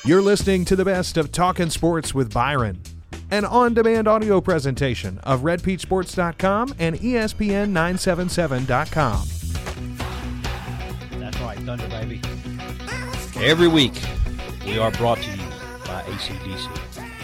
You're listening to the best of Talkin' Sports with Byron, an on-demand audio presentation of RedPeachSports.com and ESPN977.com. That's right, Thunder Baby. Every week, we are brought to you by AC/DC.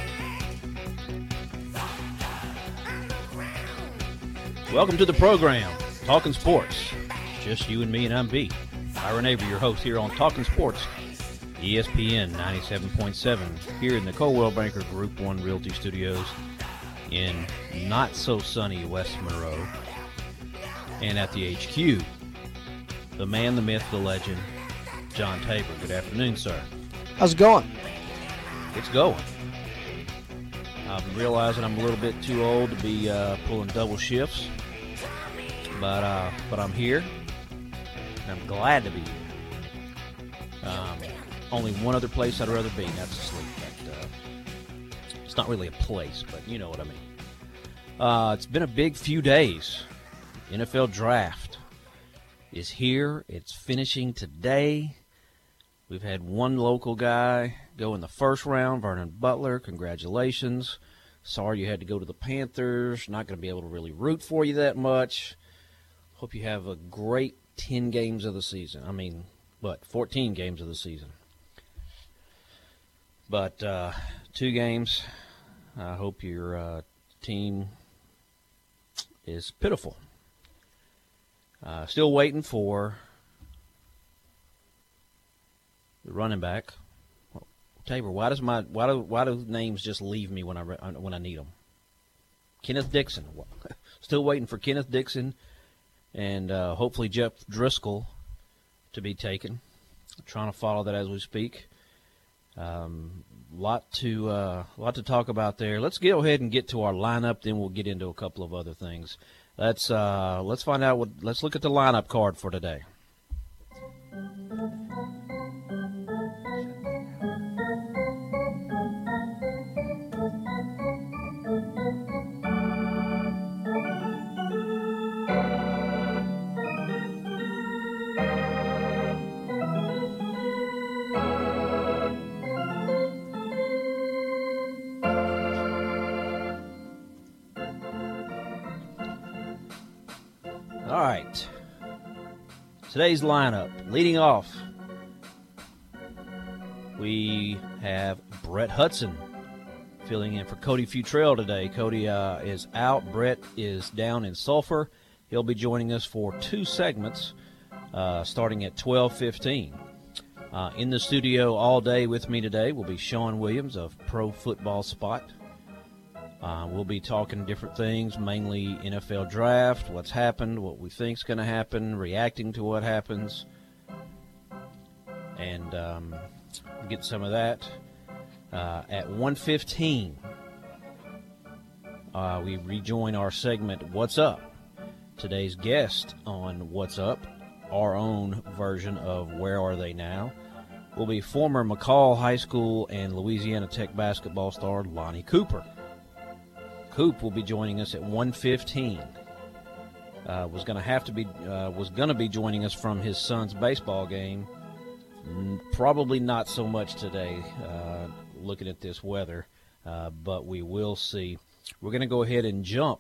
Welcome to the program, Talkin' Sports. Just you and me, and I'm B. Byron Avery, your host here on Talkin' Sports, ESPN 97.7, here in the Coldwell Banker Group 1 Realty Studios in not-so-sunny West Monroe. And at the HQ, the man, the myth, the legend, John Tabor. Good afternoon, sir. How's it going? It's going. I'm realizing I'm a little bit too old to be pulling double shifts, but I'm here, and I'm glad to be here. Only one other place I'd rather be, and that's asleep. But, it's not really a place, but you know what I mean. It's been a big few days. NFL Draft is here. It's finishing today. We've had one local guy go in the first round, Vernon Butler. Congratulations. Sorry you had to go to the Panthers. Not going to be able to really root for you that much. Hope you have a great 10 games of the season. 14 games of the season. But 2 games. I hope your team is pitiful. Still waiting for the running back. Tabor, why do names just leave me when I need them? Kenneth Dixon. Still waiting for Kenneth Dixon and hopefully Jeff Driscoll to be taken. I'm trying to follow that as we speak. Lot to talk about there. Let's go ahead and get to our lineup, then we'll get into a couple of other things. Let's find out let's look at the lineup card for today. All right, today's lineup. Leading off, we have Brett Hudson filling in for Cody Futrell today. Cody is out. Brett is down in Sulphur. He'll be joining us for 2 segments starting at 12:15. In the studio all day with me today will be Sean Williams of Pro Football Spot. We'll be talking different things, mainly NFL Draft, what's happened, what we think's going to happen, reacting to what happens, and get some of that. At 1:15, we rejoin our segment, What's Up? Today's guest on What's Up, our own version of Where Are They Now, will be former McCall High School and Louisiana Tech basketball star Lonnie Cooper. Coop will be joining us at 1:15. Was going to be joining us from his son's baseball game. Probably not so much today, looking at this weather, but we will see. We're going to go ahead and jump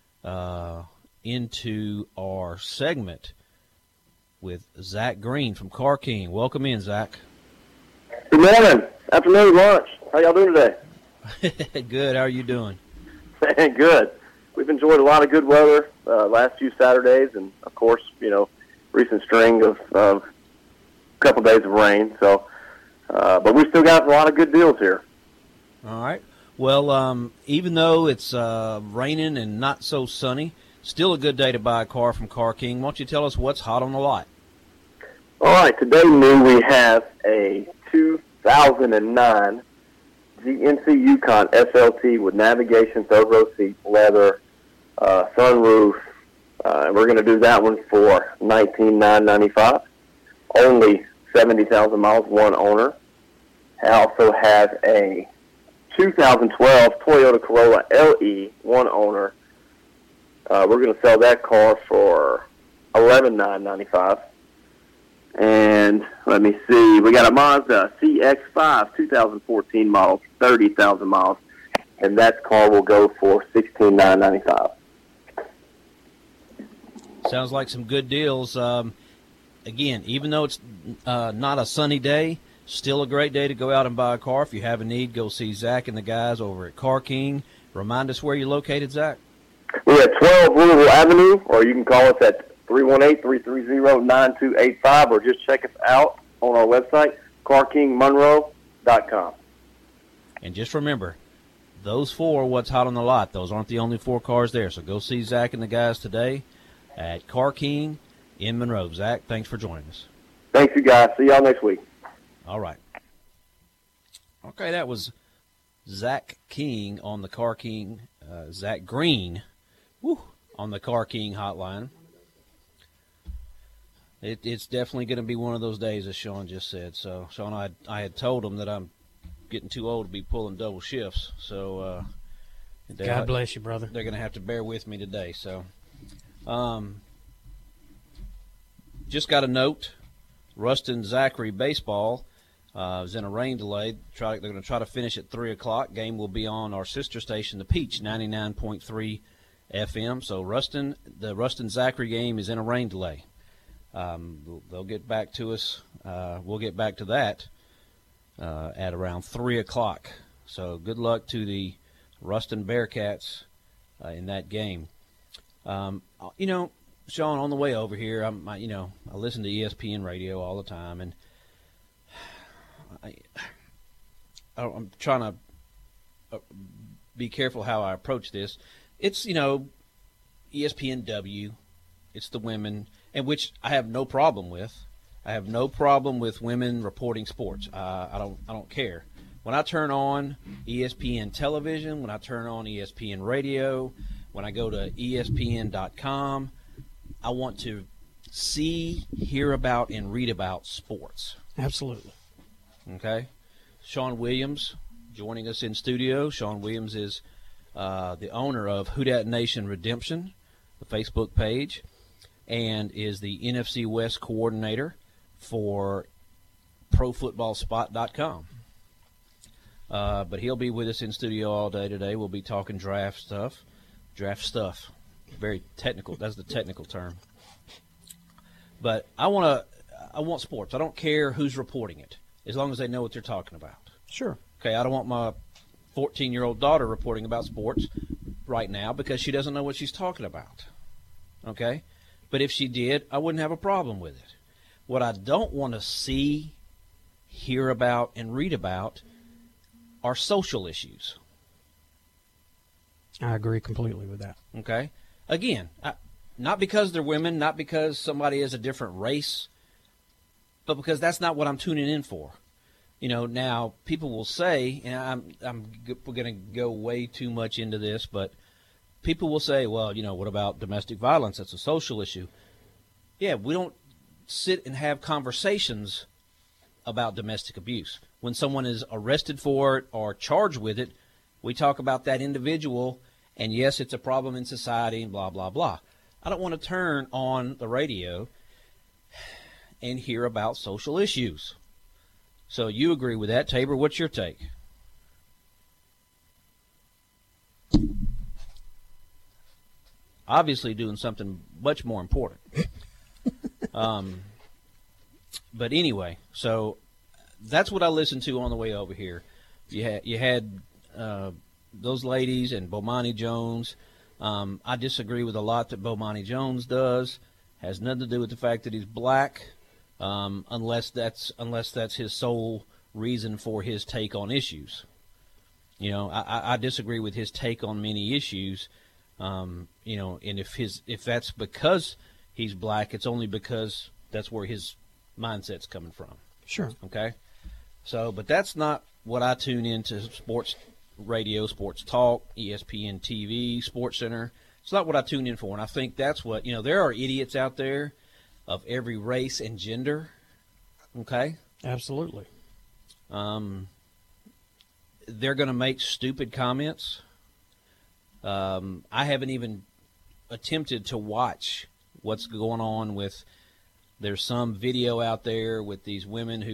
into our segment with Zach Green from Car King. Welcome in, Zach. Good morning, afternoon, lunch. How y'all doing today? Good. How are you doing? Good. We've enjoyed a lot of good weather last few Saturdays, and of course, recent string of couple days of rain. So, but we still got a lot of good deals here. All right. Well, even though it's raining and not so sunny, still a good day to buy a car from Car King. Why don't you tell us what's hot on the lot? All right. Today, we have a 2009 GMC Yukon SLT with navigation, third-row seat, leather, sunroof, and we're going to do that one for $19,995. Only 70,000 miles, one owner. I also have a 2012 Toyota Corolla LE, one owner. We're going to sell that car for $11,995. And let me see, we got a Mazda CX-5 2014 model, 30,000 miles, and that car will go for $16,995. Sounds like some good deals. Again, even though it's not a sunny day, still a great day to go out and buy a car. If you have a need, go see Zach and the guys over at Car King. Remind us where you're located, Zach. We're at 12 Louisville Avenue, or you can call us at 318-330-9285, or just check us out on our website, carkingmonroe.com. And just remember, those 4 what's hot on the lot. Those aren't the only 4 cars there. So go see Zach and the guys today at Car King in Monroe. Zach, thanks for joining us. Thanks, you guys. See y'all next week. All right. Okay, that was Zach King on the Car King, Zach Green on the Car King hotline. It's definitely going to be one of those days, as Sean just said. So, Sean, I had told him that I'm getting too old to be pulling double shifts. So, God bless you, brother. They're going to have to bear with me today. So, just got a note. Ruston Zachary baseball is in a rain delay. They're going to try to finish at 3 o'clock. Game will be on our sister station, The Peach, 99.3 FM. So, the Ruston Zachary game is in a rain delay. They'll get back to us. We'll get back to that at around 3 o'clock. So good luck to the Ruston Bearcats in that game. Sean, on the way over here, I listen to ESPN radio all the time, and I'm trying to be careful how I approach this. It's, ESPNW. It's the women, and which I have no problem with. I have no problem with women reporting sports. I don't care. When I turn on ESPN television, when I turn on ESPN radio, when I go to ESPN.com, I want to see, hear about, and read about sports. Absolutely. Okay. Sean Williams joining us in studio. Sean Williams is the owner of Who Dat Nation Redemption, the Facebook page, and is the NFC West coordinator for ProFootballSpot.com. But he'll be with us in studio all day today. We'll be talking draft stuff. Very technical. That's the technical term. But I want sports. I don't care who's reporting it, as long as they know what they're talking about. Sure. Okay, I don't want my 14-year-old daughter reporting about sports right now because she doesn't know what she's talking about. Okay? But if she did, I wouldn't have a problem with it. What I don't want to see, hear about, and read about are social issues. I agree completely with that. Okay? Again, not because they're women, not because somebody is a different race, but because that's not what I'm tuning in for. Now people will say, and we're going to go way too much into this, but people will say, well, what about domestic violence? That's a social issue. Yeah, we don't sit and have conversations about domestic abuse. When someone is arrested for it or charged with it, we talk about that individual, and yes, it's a problem in society, and blah, blah, blah. I don't want to turn on the radio and hear about social issues. So you agree with that. Tabor, what's your take? Obviously doing something much more important. But anyway, so that's what I listened to on the way over here. You had those ladies and Bomani Jones. I disagree with a lot that Bomani Jones does. Has nothing to do with the fact that he's black, unless that's his sole reason for his take on issues. I disagree with his take on many issues. And if that's because he's black, it's only because that's where his mindset's coming from. Sure. Okay. So, but that's not what I tune into sports radio, sports talk, ESPN TV, Sports Center. It's not what I tune in for. And I think that's what, there are idiots out there of every race and gender. Okay. Absolutely. They're going to make stupid comments. I haven't even attempted to watch what's going on with There's some video out there with these women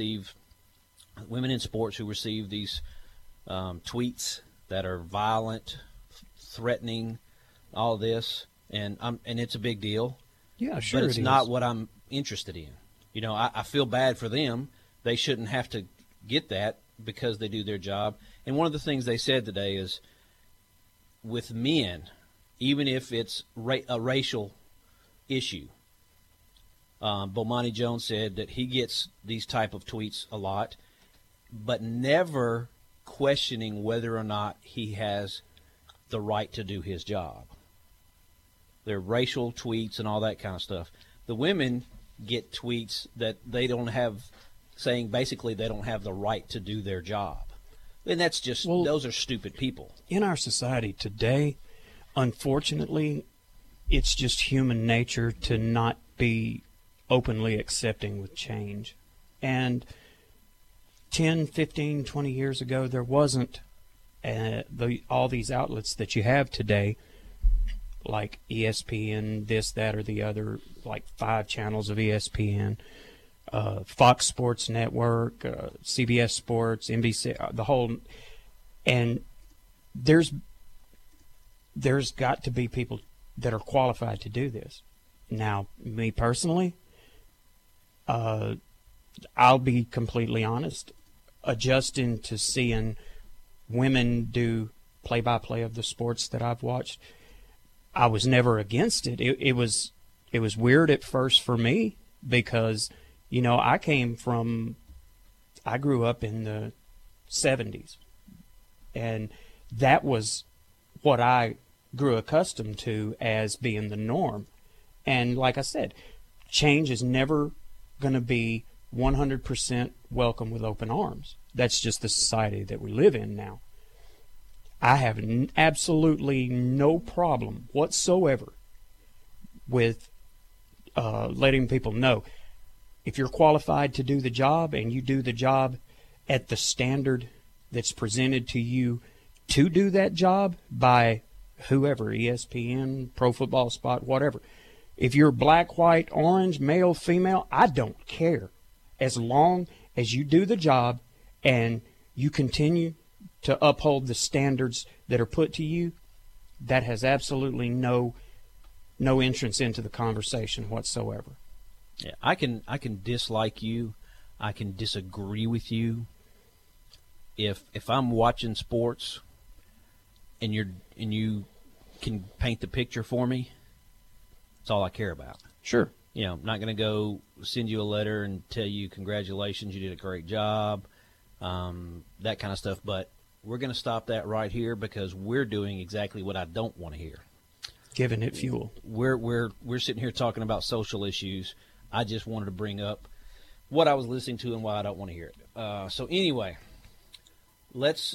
in sports who receive these tweets that are violent, threatening, all this, and it's a big deal. Yeah, sure. But it's not what I'm interested in. You know, I feel bad for them. They shouldn't have to get that because they do their job. And one of the things they said today is, with men, even if it's a racial issue, Bomani Jones said that he gets these type of tweets a lot, but never questioning whether or not he has the right to do his job. They're racial tweets and all that kind of stuff. The women get tweets that they don't have, saying basically they don't have the right to do their job. And that's just, those are stupid people. In our society today, unfortunately, it's just human nature to not be openly accepting with change. And 10, 15, 20 years ago, there wasn't all these outlets that you have today, like ESPN, this, that, or the other, like 5 channels of ESPN, Fox Sports Network, CBS Sports, NBC, the whole, and there's got to be people that are qualified to do this. Now, me personally, I'll be completely honest, adjusting to seeing women do play-by-play of the sports that I've watched, I was never against it. It was weird at first for me because, you know, I grew up in the 70s, and that was what I grew accustomed to as being the norm. And like I said, change is never going to be 100% welcome with open arms. That's just the society that we live in now. I have absolutely no problem whatsoever with letting people know, if you're qualified to do the job and you do the job at the standard that's presented to you to do that job by whoever, ESPN, Pro Football Spot, whatever. If you're black, white, orange, male, female, I don't care. As long as you do the job and you continue to uphold the standards that are put to you, that has absolutely no entrance into the conversation whatsoever. Yeah, I can dislike you, I can disagree with you. If I'm watching sports and you can paint the picture for me, that's all I care about. Sure. You know, I'm not going to go send you a letter and tell you congratulations, you did a great job, that kind of stuff. But we're going to stop that right here because we're doing exactly what I don't want to hear. Giving it fuel. We're sitting here talking about social issues. I just wanted to bring up what I was listening to and why I don't want to hear it. So anyway, let's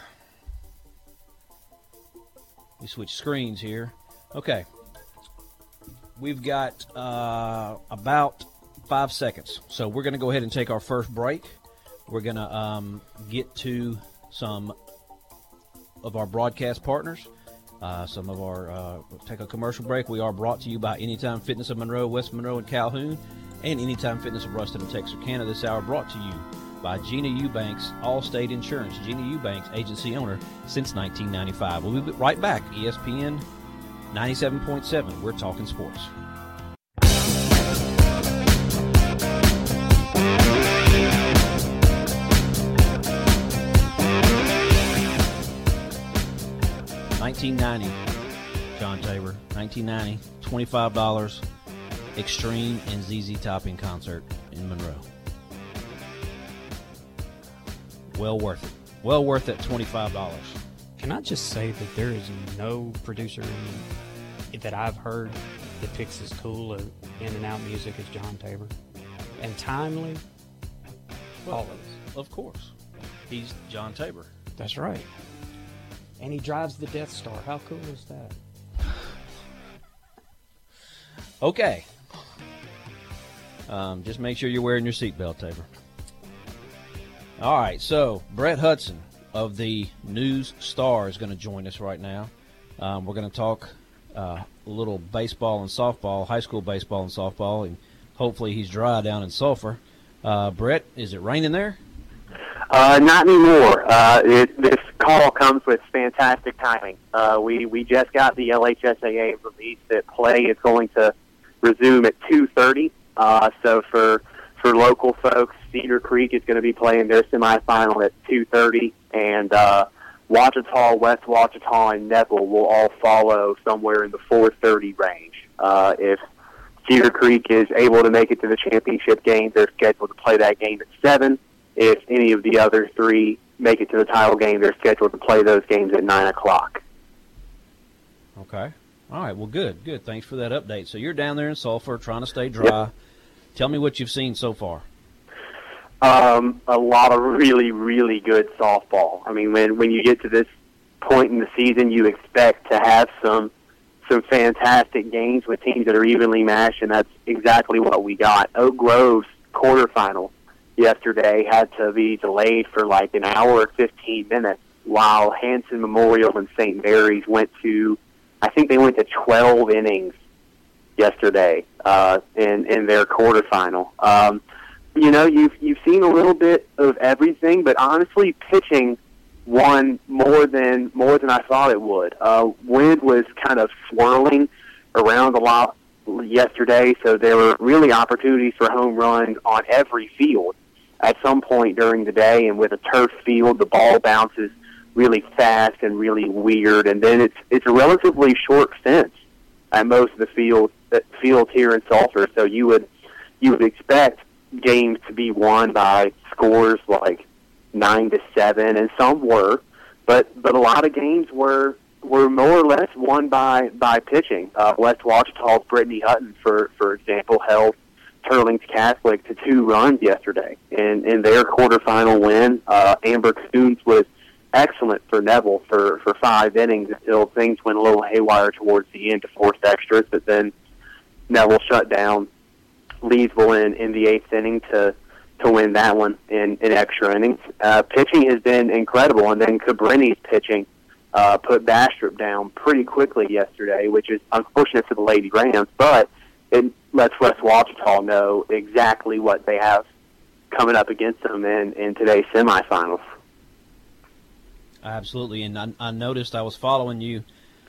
we switch screens here. Okay. We've got about 5 seconds. So we're going to go ahead and take our first break. We're going to get to some of our broadcast partners. Some of our take a commercial break. We are brought to you by Anytime Fitness of Monroe, West Monroe, and Calhoun, and Anytime Fitness of Ruston and Texarkana. This hour brought to you by Gina Eubanks, Allstate Insurance. Gina Eubanks, agency owner since 1995. We'll be right back. ESPN 97.7. We're talking sports. $19.90, John Tabor. $19.90, $25. Extreme and ZZ Top in concert in Monroe. Well worth it. Well worth that $25. Can I just say that there is no producer that I've heard that picks as cool in and out music as John Tabor, and timely. Always, of course. He's John Tabor. That's right. And he drives the Death Star. How cool is that? Okay. Just make sure you're wearing your seatbelt, Tabor. All right, so Brett Hudson of the News Star is going to join us right now. We're going to talk a little baseball and softball, high school baseball and softball, and hopefully he's dry down in Sulphur. Brett, is it raining there? Not anymore. This call comes with fantastic timing. We just got the LHSAA release that play is going to resume at 2:30. So for local folks, Cedar Creek is going to be playing their semifinal at 2:30, and Ouachita, West Ouachita, and Neville will all follow somewhere in the 4:30 range. If Cedar Creek is able to make it to the championship game, they're scheduled to play that game at 7. If any of the other three make it to the title game, they're scheduled to play those games at 9 o'clock. Okay. All right. Well, good. Thanks for that update. So you're down there in Sulphur trying to stay dry. Yep. Tell me what you've seen so far. A lot of really, really good softball. I mean, when you get to this point in the season, you expect to have some fantastic games with teams that are evenly matched, and that's exactly what we got. Oak Grove's quarterfinal yesterday had to be delayed for like an hour and 15 minutes, while Hanson Memorial and St. Mary's went to 12 innings yesterday in their quarterfinal. You've seen a little bit of everything, but honestly, pitching won more than I thought it would. Wind was kind of swirling around a lot yesterday, so there were really opportunities for home runs on every field at some point during the day. And with a turf field, the ball bounces really fast and really weird, and then it's a relatively short fence at most of the fields here in Sulphur. So you would expect games to be won by scores like 9-7, and some were, but a lot of games were more or less won by pitching. West Ouachita's Brittany Hutton, for example, held Turlings Catholic to 2 runs yesterday in their quarterfinal win. Amber Coons was excellent for Neville for 5 innings until things went a little haywire towards the end to force extras, but then Neville shut down Leesville in the 8th inning to win that one in extra innings. Pitching has been incredible, and then Cabrini's pitching put Bastrop down pretty quickly yesterday, which is unfortunate for the Lady Rams, but it lets West Ouachita know exactly what they have coming up against them in today's semifinals. Absolutely, and I noticed I was following you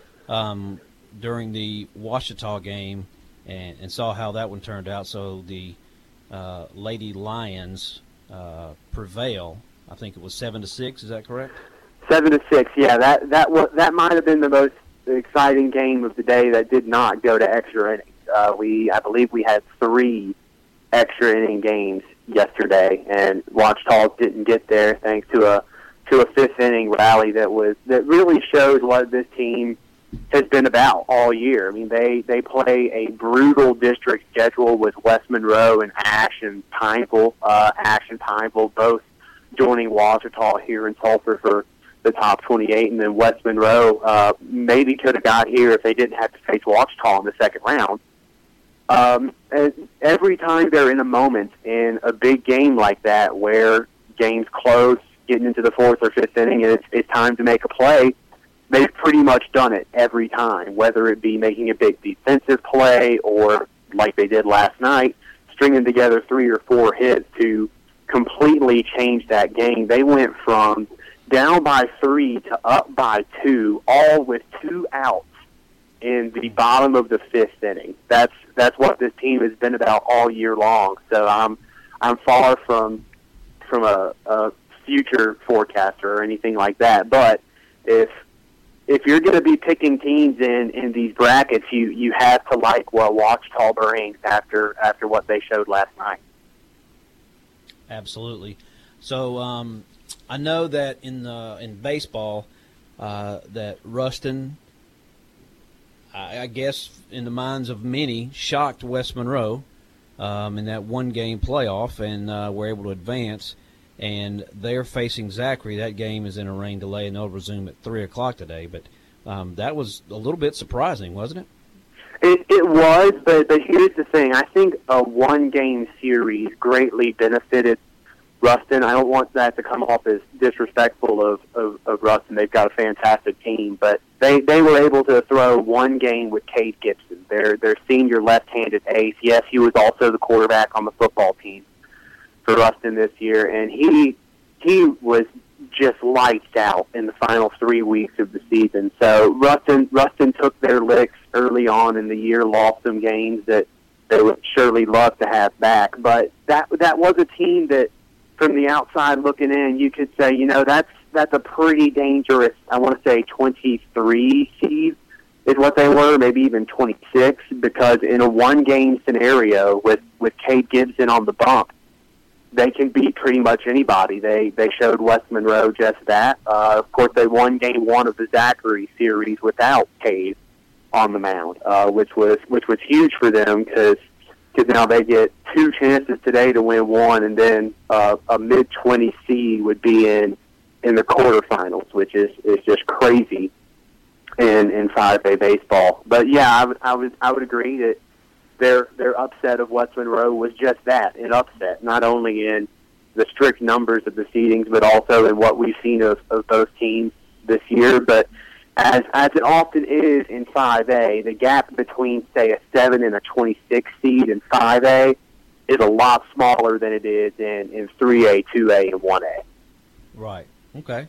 during the Ouachita game and saw how that one turned out. So the Lady Lions prevail. I think it was 7-6. Is that correct? 7-6. Yeah, that might have been the most exciting game of the day that did not go to extra innings. I believe we had 3 extra inning games yesterday, and Ouachita didn't get there thanks to a 5th inning rally that really shows what this team has been about all year. I mean, they play a brutal district schedule with West Monroe and Ash and Pineville. Ash and Pineville both joining Ouachita here in Sulphur for the top 28, and then West Monroe maybe could have got here if they didn't have to face Ouachita in the second round. And every time they're in a moment in a big game like that where game's close, getting into the 4th or 5th inning, and it's time to make a play, they've pretty much done it every time, whether it be making a big defensive play or, like they did last night, stringing together 3 or 4 hits to completely change that game. They went from down by 3 to up by 2, all with 2 outs in the bottom of the 5th inning. That's what this team has been about all year long. So I'm far from a future forecaster or anything like that. But if you're going to be picking teams in these brackets, you have to like what Ouachita brings after what they showed last night. Absolutely. So I know that in baseball that Ruston, I guess in the minds of many, shocked West Monroe in that one-game playoff and were able to advance. And they're facing Zachary. That game is in a rain delay, and they'll resume at 3 o'clock today. But that was a little bit surprising, wasn't it? It was, but here's the thing. I think a one-game series greatly benefited Ruston. I don't want that to come off as disrespectful of Ruston. They've got a fantastic team, but they were able to throw one game with Cade Gibson, their senior left-handed ace. Yes, he was also the quarterback on the football team for Ruston this year, and he was just lights out in the final 3 weeks of the season. So Ruston took their licks early on in the year, lost some games that they would surely love to have back, but that was a team that, from the outside looking in, you could say, that's a pretty dangerous, I want to say 23 seed is what they were, maybe even 26, because in a one-game scenario with Cade Gibson on the bump, they can beat pretty much anybody. They showed West Monroe just that. Of course, they won game one of the Zachary series without Cade on the mound, which was huge for them because now they get two chances today to win one, and then a mid-20 seed would be in the quarterfinals, which is just crazy in 5A baseball. But yeah, I would agree that their upset of West Monroe was just that, an upset, not only in the strict numbers of the seedings, but also in what we've seen of both teams this year. But as it often is in 5A, the gap between, say, a 7 and a 26 seed in 5A is a lot smaller than it is in 3A, 2A, and 1A. Right. Okay.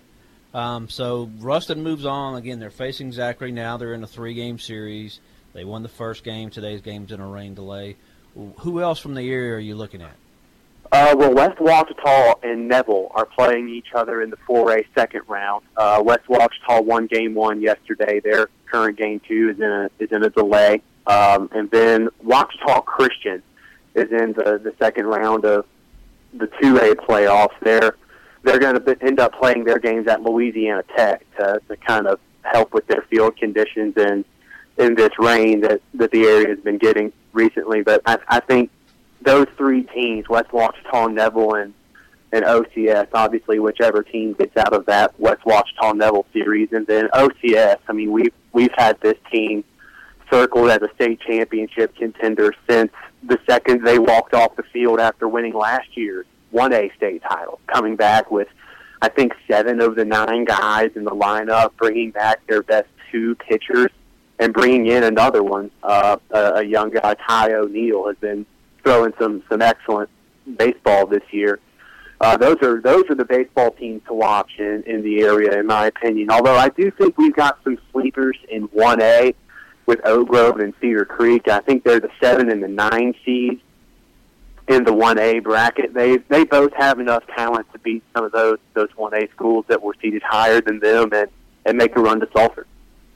So Ruston moves on. Again, they're facing Zachary now. They're in a 3-game series. They won the first game. Today's game's in a rain delay. Who else from the area are you looking at? Well, West Ouachita and Neville are playing each other in the 4A second round. West Ouachita won game one yesterday. Their current game two is in a delay. And then Ouachita Christian is in the second round of the 2A playoffs. They're going to end up playing their games at Louisiana Tech to kind of help with their field conditions and in this rain that the area has been getting recently. But I think those three teams, West Ouachita, Neville, and OCS, obviously whichever team gets out of that West Ouachita Neville series, and then OCS, I mean, we've had this team circled as a state championship contender since the second they walked off the field after winning last year's 1A state title, coming back with, I think, 7 of the 9 guys in the lineup, bringing back their best 2 pitchers, and bringing in another one, a young guy, Ty O'Neill, has been throwing some excellent baseball this year. Those are the baseball teams to watch in the area, in my opinion. Although I do think we've got some sleepers in 1A with Oak Grove and Cedar Creek. I think they're the 7 and the 9 seeds in the 1A bracket. They both have enough talent to beat some of those 1A schools that were seeded higher than them and make a run to Sulphur.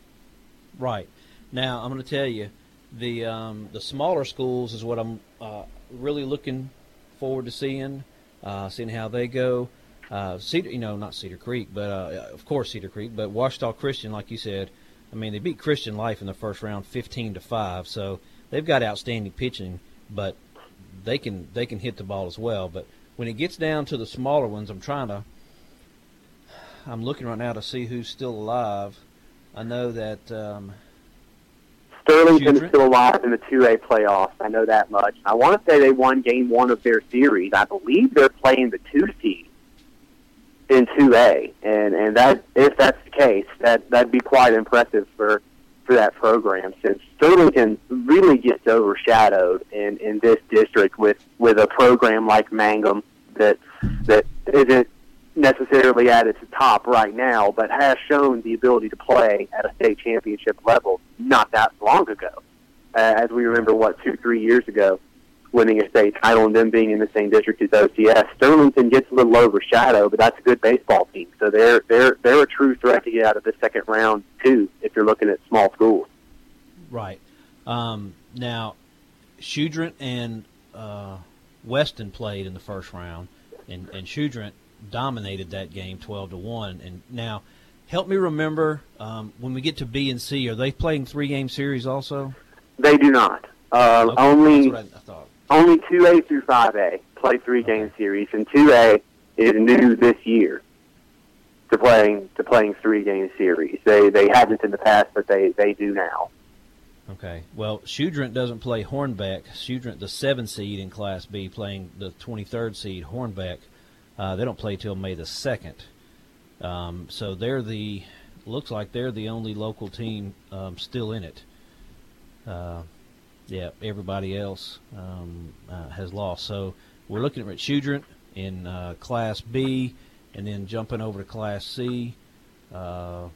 Right. Now, I'm going to tell you, the smaller schools is what I'm really looking forward to seeing how they go. Not Cedar Creek, but of course Cedar Creek, but Ouachita Christian, like you said, I mean, they beat Christian Life in the first round 15-5, so they've got outstanding pitching, but they can hit the ball as well. But when it gets down to the smaller ones, I'm looking right now to see who's still alive. I know that Sterlington is still alive in the 2A playoffs. I know that much. I want to say they won game one of their series. I believe they're playing the 2 seed in 2A, and that, if that's the case, that'd be quite impressive for that program, since Sterlington really gets overshadowed in this district with a program like Mangum that isn't necessarily at its top right now, but has shown the ability to play at a state championship level not that long ago. As we remember, 2-3 years ago, winning a state title and them being in the same district as OCS. Sterlington gets a little overshadowed, but that's a good baseball team. So they're a true threat to get out of the second round too, if you're looking at small schools. Right. Now, Shudrint and Weston played in the first round, and Shudrint dominated that game 12-1. And now, help me remember, when we get to B and C, are they playing 3-game series also? They do not. Okay, only that's what I thought. Only 2A through 5A play 3-game series, and 2A is new this year to playing 3-game series. They haven't in the past, but they do now. Okay. Well, Shudrint doesn't play Hornbeck. Shudrint, the 7 seed in Class B, playing the 23rd seed Hornbeck They don't play till May the 2nd. So looks like they're the only local team still in it. Everybody else has lost. So we're looking at Chudrent in Class B, and then jumping over to Class C. I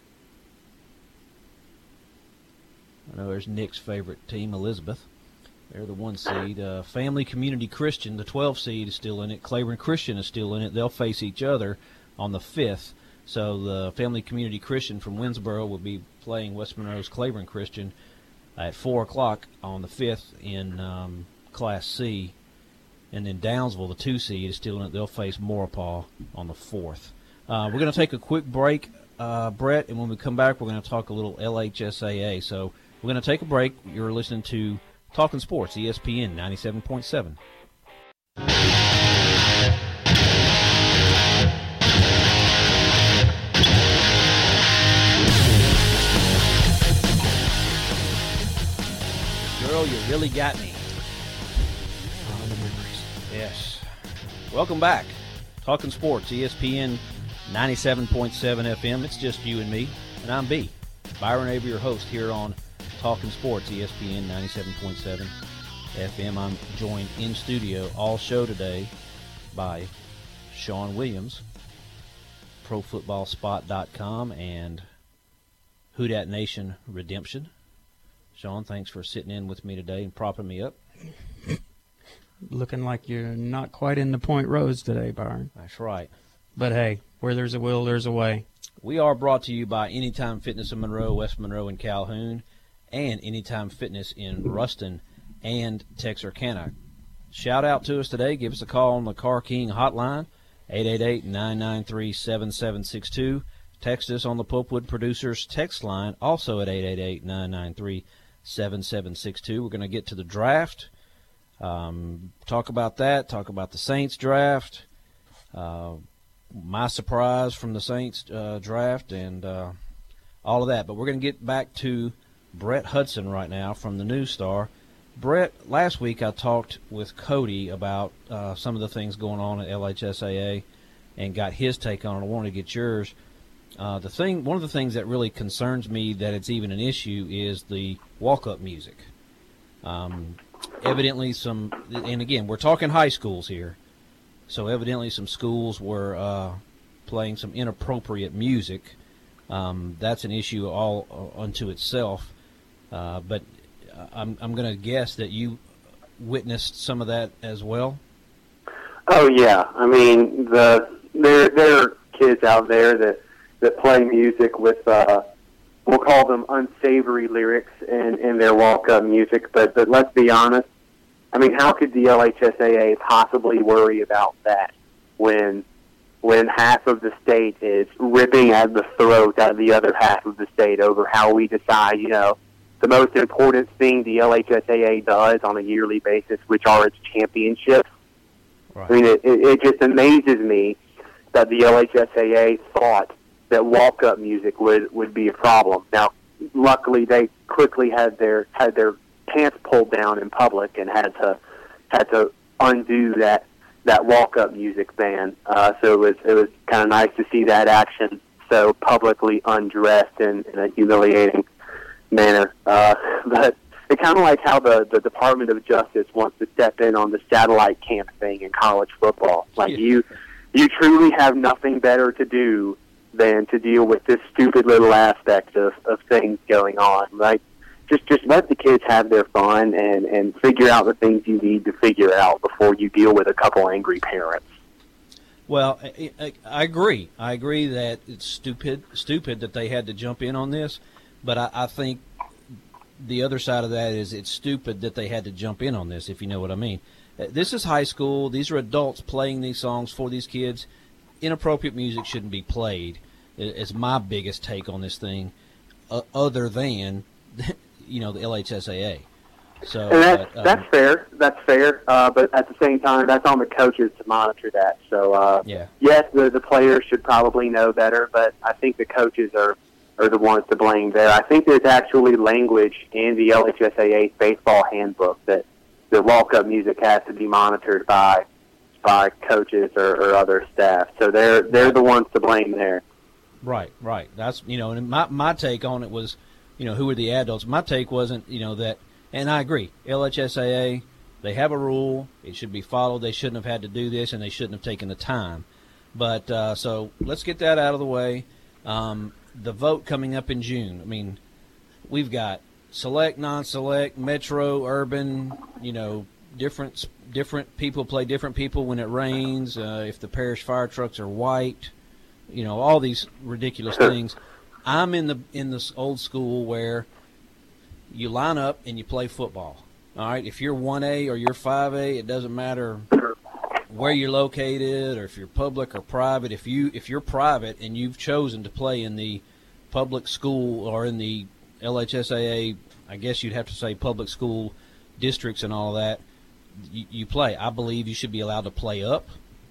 know there's Nick's favorite team, Elizabeth. They're the 1 seed. Family Community Christian, the 12 seed, is still in it. Claiborne Christian is still in it. They'll face each other on the 5th. So the Family Community Christian from Winsboro will be playing West Monroe's Claiborne Christian at 4 o'clock on the 5th in Class C. And then Downsville, the 2 seed, is still in it. They'll face Maurepas on the 4th. We're going to take a quick break, Brett, and when we come back, we're going to talk a little LHSAA. So we're going to take a break. You're listening to Talking Sports, ESPN 97.7. Girl, you really got me. All the memories. Yes. Welcome back. Talking Sports, ESPN 97.7 FM. It's just you and me, and I'm B. Byron Avery, your host here on Talking Sports, ESPN 97.7 FM. I'm joined in studio all show today by Sean Williams, ProFootballSpot.com, and Who Dat Nation Redemption. Sean, thanks for sitting in with me today and propping me up. Looking like you're not quite in the Point Rose today, Byron. That's right. But hey, where there's a will, there's a way. We are brought to you by Anytime Fitness in Monroe, West Monroe, and Calhoun, and Anytime Fitness in Ruston and Texarkana. Shout out to us today. Give us a call on the Car King hotline, 888-993-7762. Text us on the Popewood Producers text line, also at 888-993-7762. We're going to get to the draft, talk about that, talk about the Saints draft, my surprise from the Saints draft, and all of that. But we're going to get back to Brett Hudson right now from the News Star. Brett, last week I talked with Cody about some of the things going on at LHSAA and got his take on it. I wanted to get yours. One of the things that really concerns me that it's even an issue is the walk-up music. Evidently and again, we're talking high schools here, so evidently some schools were playing some inappropriate music. That's an issue all unto itself, but I'm going to guess that you witnessed some of that as well. Oh yeah, I mean there are kids out there that play music with we'll call them unsavory lyrics in their walk-up music. But let's be honest. I mean, how could the LHSAA possibly worry about that when half of the state is ripping at the throat out of the other half of the state over how we decide, the most important thing the LHSAA does on a yearly basis, which are its championships? Right. I mean, it just amazes me that the LHSAA thought that walk-up music would be a problem. Now, luckily, they quickly had their pants pulled down in public and had to undo that walk-up music ban. So it was kind of nice to see that action so publicly undressed in a humiliating manner. But it's kind of like how the Department of Justice wants to step in on the satellite camp thing in college football. Like you truly have nothing better to do than to deal with this stupid little aspect of things going on. Like, just let the kids have their fun and figure out the things you need to figure out before you deal with a couple angry parents. Well, I agree. I agree that it's stupid that they had to jump in on this, but I think the other side of that is it's stupid that they had to jump in on this, if you know what I mean. This is high school. These are adults playing these songs for these kids. Inappropriate music shouldn't be played. It's my biggest take on this thing, other than, the LHSAA. So and that's fair. That's fair. But at the same time, that's on the coaches to monitor that. So yes, the players should probably know better, but I think the coaches are the ones to blame there. I think there's actually language in the LHSAA's baseball handbook that the walk-up music has to be monitored by by coaches or other staff. So they're the ones to blame there. Right. That's, and my take on it was, who are the adults? My take wasn't, that, and I agree, LHSAA, they have a rule. It should be followed. They shouldn't have had to do this, and they shouldn't have taken the time. But so let's get that out of the way. The vote coming up in June. I mean, we've got select, non-select, metro, urban, different people play different people when it rains, if the parish fire trucks are white, all these ridiculous things. I'm in this old school where you line up and you play football. All right, if you're 1A or you're 5A, it doesn't matter where you're located or if you're public or private. If you're private and you've chosen to play in the public school or in the LHSAA, I guess you'd have to say public school districts and all that, you play. I believe you should be allowed to play up.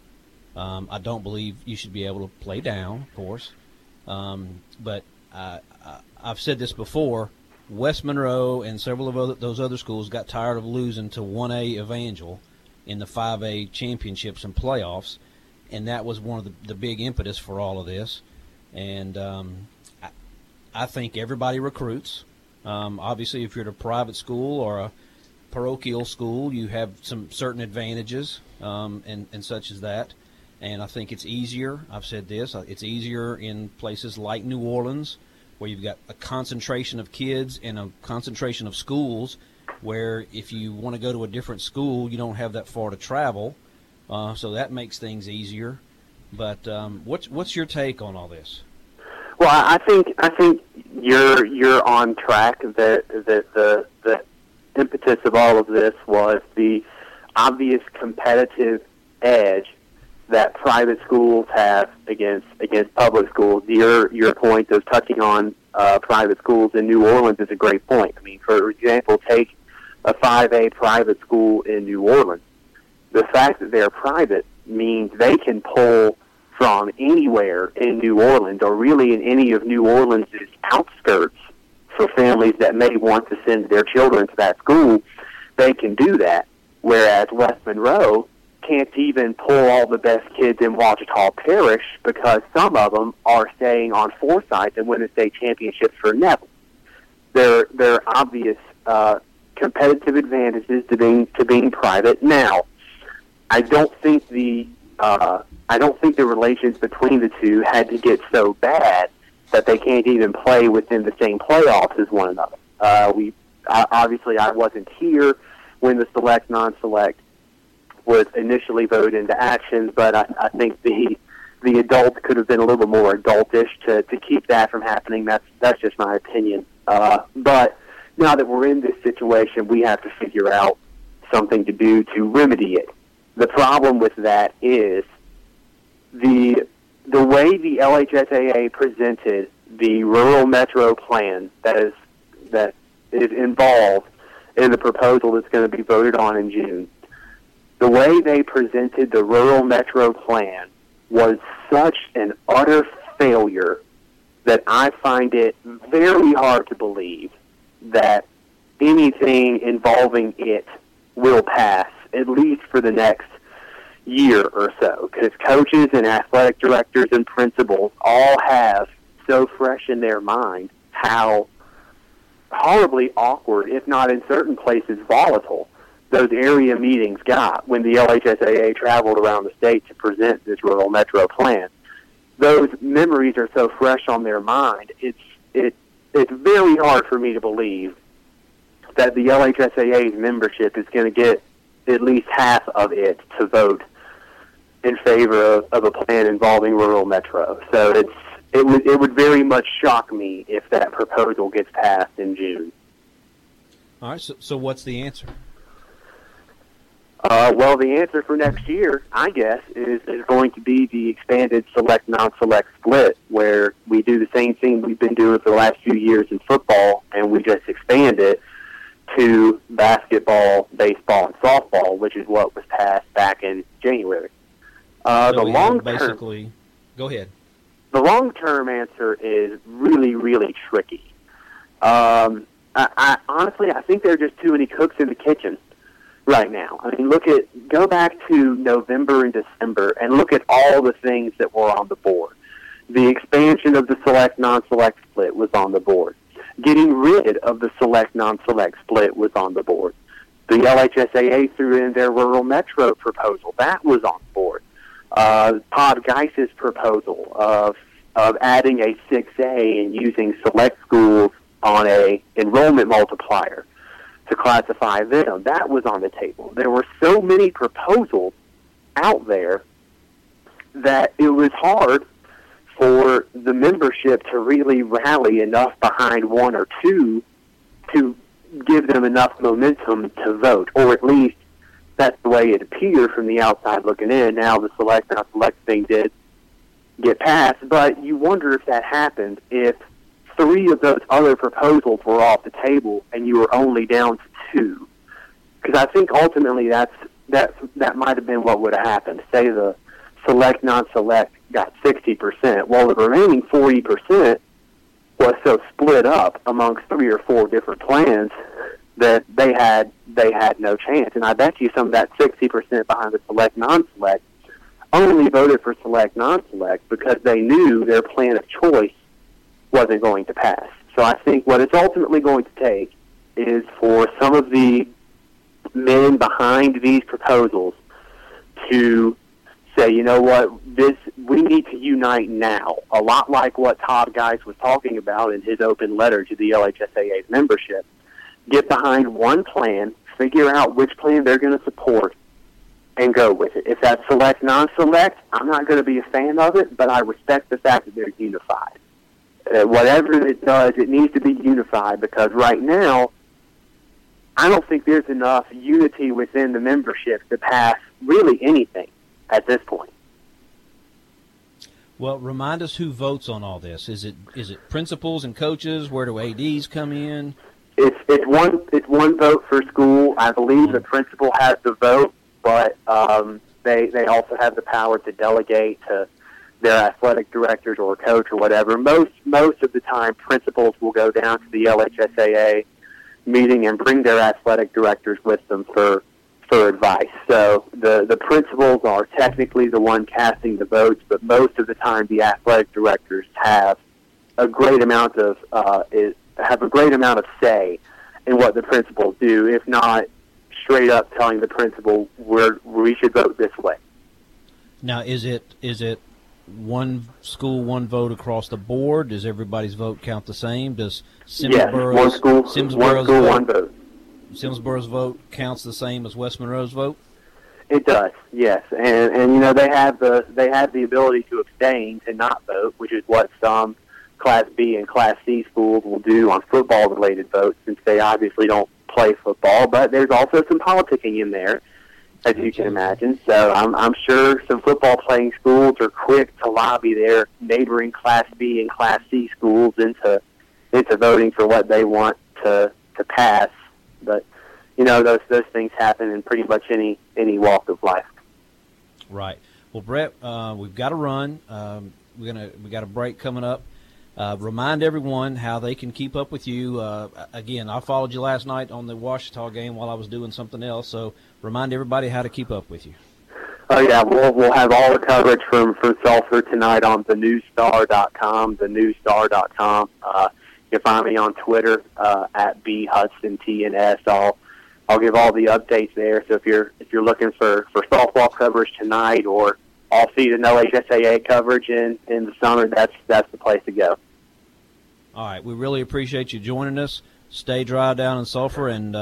I don't believe you should be able to play down, of course. But I've said this before. West Monroe and several of those other schools got tired of losing to 1A Evangel in the 5A championships and playoffs, and that was one of the big impetus for all of this. And I think everybody recruits. Obviously, if you're at a private school or a parochial school, you have some certain advantages and such as that. And I think it's easier. I've said this. It's easier in places like New Orleans, where you've got a concentration of kids and a concentration of schools, where if you want to go to a different school, you don't have that far to travel. So that makes things easier. But what's your take on all this? Well, I think you're on track. That the impetus of all of this was the obvious competitive edge that private schools have against public schools. Your point of touching on private schools in New Orleans is a great point. I mean, for example, take a 5A private school in New Orleans. The fact that they're private means they can pull from anywhere in New Orleans, or really in any of New Orleans' outskirts, for families that may want to send their children to that school. They can do that, whereas West Monroe can't even pull all the best kids in Ouachita Parish because some of them are staying on Forsyth and win a state championship for Neville. There are obvious competitive advantages to being private. Now, I don't think the relations between the two had to get so bad that they can't even play within the same playoffs as one another. Obviously, I wasn't here when the select non-select was initially voted into action, but I think the adults could have been a little bit more adultish to keep that from happening. That's just my opinion. But now that we're in this situation, we have to figure out something to do to remedy it. The problem with that is the way the LHSAA presented the rural metro plan that is involved in the proposal that's going to be voted on in June. The way they presented the rural metro plan was such an utter failure that I find it very hard to believe that anything involving it will pass, at least for the next year or so, because coaches and athletic directors and principals all have so fresh in their mind how horribly awkward, if not in certain places volatile, those area meetings got when the LHSAA traveled around the state to present this rural metro plan. Those memories are so fresh on their mind, it's very hard for me to believe that the LHSAA's membership is going to get at least half of it to vote in favor of a plan involving rural metro. So it would very much shock me if that proposal gets passed in June. All right, so what's the answer? Well, the answer for next year, I guess, is going to be the expanded select non-select split, where we do the same thing we've been doing for the last few years in football, and we just expand it to basketball, baseball, and softball, which is what was passed back in January. So the long-term, go ahead. The long-term answer is really, really tricky. I honestly think there are just too many cooks in the kitchen. right now. I mean, go back to November and December and look at all the things that were on the board. The expansion of the select non-select split was on the board. Getting rid of the select non-select split was on the board. The LHSAA threw in their rural metro proposal. That was on board. Todd Geis's proposal of adding a 6A and using select schools on a enrollment multiplier to classify them, that was on the table. There were so many proposals out there that it was hard for the membership to really rally enough behind one or two to give them enough momentum to vote, or at least that's the way it appeared from the outside looking in. Now the select not select thing did get passed, but you wonder if that happened if 3 of those other proposals were off the table and you were only down to 2. Because I think ultimately that might have been what would have happened. Say the select non-select got 60%, while the remaining 40% was so split up amongst 3 or 4 different plans that they had no chance. And I bet you some of that 60% behind the select non-select only voted for select non-select because they knew their plan of choice wasn't going to pass. So I think what it's ultimately going to take is for some of the men behind these proposals to say, you know what, we need to unite now, a lot like what Todd Geis was talking about in his open letter to the LHSAA's membership. Get behind one plan, figure out which plan they're going to support, and go with it. If that's select, non-select, I'm not going to be a fan of it, but I respect the fact that they're unified. Whatever it does, it needs to be unified, because right now, I don't think there's enough unity within the membership to pass really anything at this point. Well, remind us who votes on all this. Is it principals and coaches? Where do ADs come in? It's one vote for school. I believe the principal has the vote, but they also have the power to delegate to their athletic directors or coach or whatever. Most of the time, principals will go down to the LHSAA meeting and bring their athletic directors with them for advice. So the principals are technically the one casting the votes, but most of the time the athletic directors have a great amount of say in what the principals do, if not straight up telling the principal we should vote this way. Now, is it one school, one vote across the board? Does everybody's vote count the same? Does Simsboro's, one school, one vote. Simsboro's vote counts the same as West Monroe's vote? It does, yes. And you know, they have the ability to abstain, to not vote, which is what some Class B and Class C schools will do on football-related votes, since they obviously don't play football. But there's also some politicking in there, as you can imagine. So I'm sure some football-playing schools are quick to lobby their neighboring Class B and Class C schools into voting for what they want to pass. But you know, those things happen in pretty much any walk of life. Right. Well, Brett, we've got to run. We got a break coming up. Remind everyone how they can keep up with you. Again, I followed you last night on the Ouachita game while I was doing something else. So remind everybody how to keep up with you. Oh yeah, we'll have all the coverage from Sulphur tonight on thenewstar.com. Thenewstar.com. You can find me on Twitter at BHudsonTNS. I'll give all the updates there. So if you're looking for softball coverage tonight or all-season LHSAA coverage in the summer, that's the place to go. All right, we really appreciate you joining us. Stay dry down in Sulphur and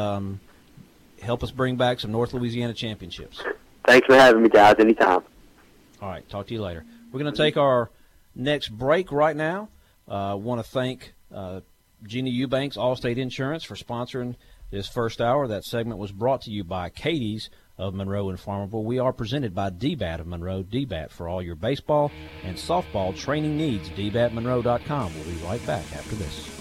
help us bring back some North Louisiana championships. Thanks for having me, guys. Anytime. All right, talk to you later. We're going to take our next break right now. I want to thank Jeannie Eubanks, Allstate Insurance, for sponsoring this first hour. That segment was brought to you by Katie's of Monroe and Farmerville. We are presented by DBAT of Monroe. DBAT for all your baseball and softball training needs. DBATMonroe.com. We'll be right back after this.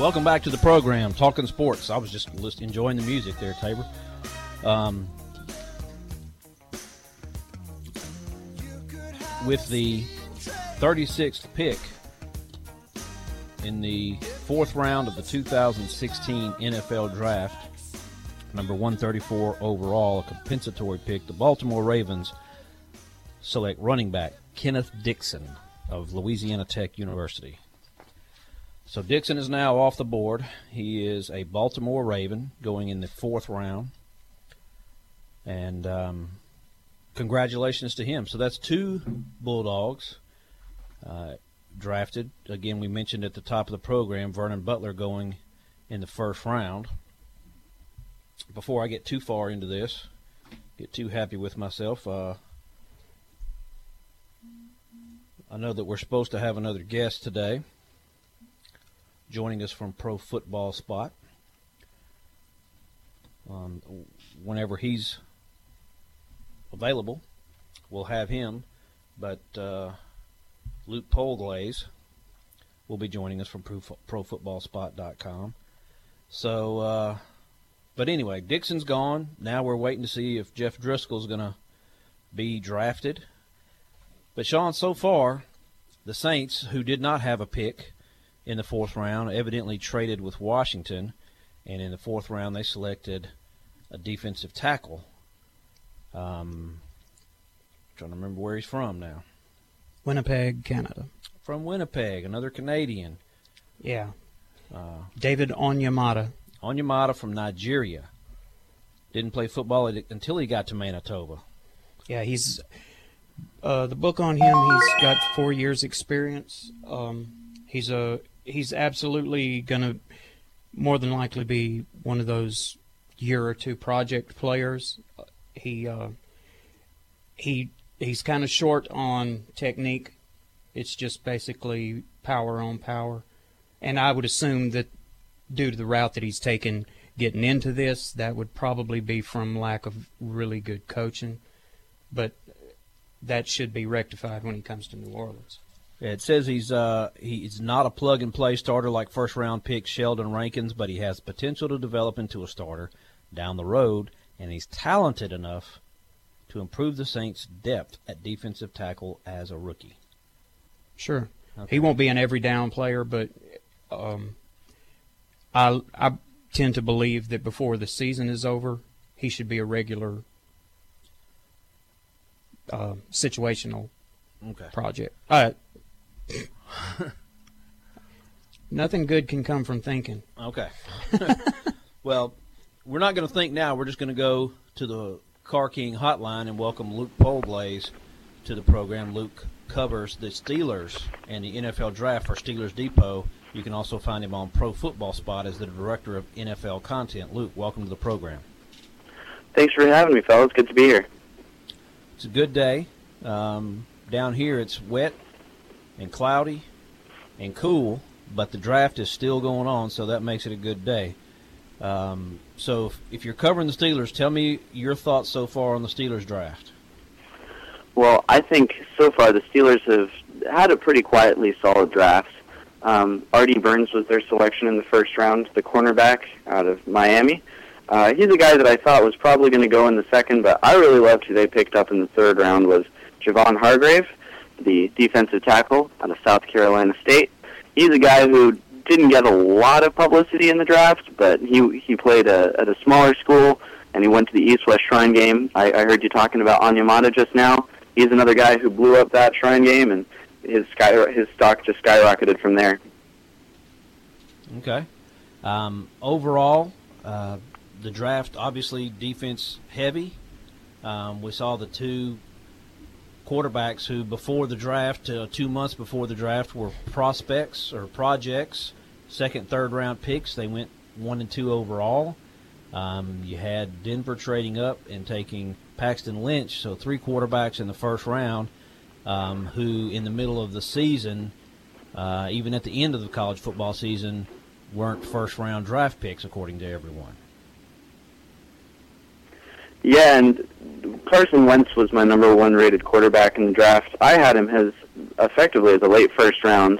Welcome back to the program, Talking Sports. I was just enjoying the music there, Tabor. With the 36th pick in the fourth round of the 2016 NFL Draft, number 134 overall, a compensatory pick, the Baltimore Ravens select running back Kenneth Dixon of Louisiana Tech University. So Dixon is now off the board. He is a Baltimore Raven going in the fourth round. And congratulations to him. So that's two Bulldogs drafted. Again, we mentioned at the top of the program, Vernon Butler going in the first round. Before I get too far into this, get too happy with myself, I know that we're supposed to have another guest today joining us from Pro Football Spot. Whenever he's available, we'll have him, but Luke Polglaze will be joining us from ProFootballSpot.com. So, but anyway, Dixon's gone. Now we're waiting to see if Jeff Driscoll's going to be drafted. But, Sean, so far, the Saints, who did not have a pick in the fourth round, evidently traded with Washington, and in the fourth round they selected a defensive tackle. Trying to remember where he's from now. Winnipeg, Canada. From Winnipeg, another Canadian. Yeah. David Onyemata. Onyemata from Nigeria. Didn't play football until he got to Manitoba. Yeah, he's the book on him. He's got 4 years experience. He's absolutely going to more than likely be one of those year or two project players. He's kind of short on technique. It's just basically power on power. And I would assume that due to the route that he's taken getting into this, that would probably be from lack of really good coaching. But that should be rectified when he comes to New Orleans. It says he's not a plug-and-play starter like first-round pick Sheldon Rankins, but he has potential to develop into a starter down the road, and he's talented enough to improve the Saints' depth at defensive tackle as a rookie. Sure. Okay. He won't be an every-down player, but I tend to believe that before the season is over, he should be a regular situational project. Nothing good can come from thinking. Okay. Well, we're not going to think now. We're just going to go to the Car King hotline and welcome Luke Polglaze to the program. Luke covers the Steelers and the NFL draft for Steelers Depot. You can also find him on Pro Football Spot as the director of NFL content. Luke, welcome to the program. Thanks for having me, fellas. Good to be here. It's a good day. Down here it's wet and cloudy and cool, but the draft is still going on, so that makes it a good day. So if you're covering the Steelers, tell me your thoughts so far on the Steelers draft. Well, I think so far the Steelers have had a pretty quietly solid draft. Artie Burns was their selection in the first round, the cornerback out of Miami. He's a guy that I thought was probably going to go in the second, but I really loved who they picked up in the third round was Javon Hargrave, the defensive tackle out of South Carolina State. He's a guy who didn't get a lot of publicity in the draft, but he played at a smaller school, and he went to the East-West Shrine game. I heard you talking about Onyemata just now. He's another guy who blew up that Shrine game, and his stock just skyrocketed from there. Okay. Overall, the draft, obviously defense heavy. We saw the two quarterbacks who before the draft, 2 months before the draft, were prospects or projects, second, third round picks. They went 1 and 2 overall. You had Denver trading up and taking Paxton Lynch, so 3 quarterbacks in the first round, who in the middle of the season, even at the end of the college football season, weren't first round draft picks according to everyone. Yeah, and Carson Wentz was my number 1 rated quarterback in the draft. I had him effectively as a late first round,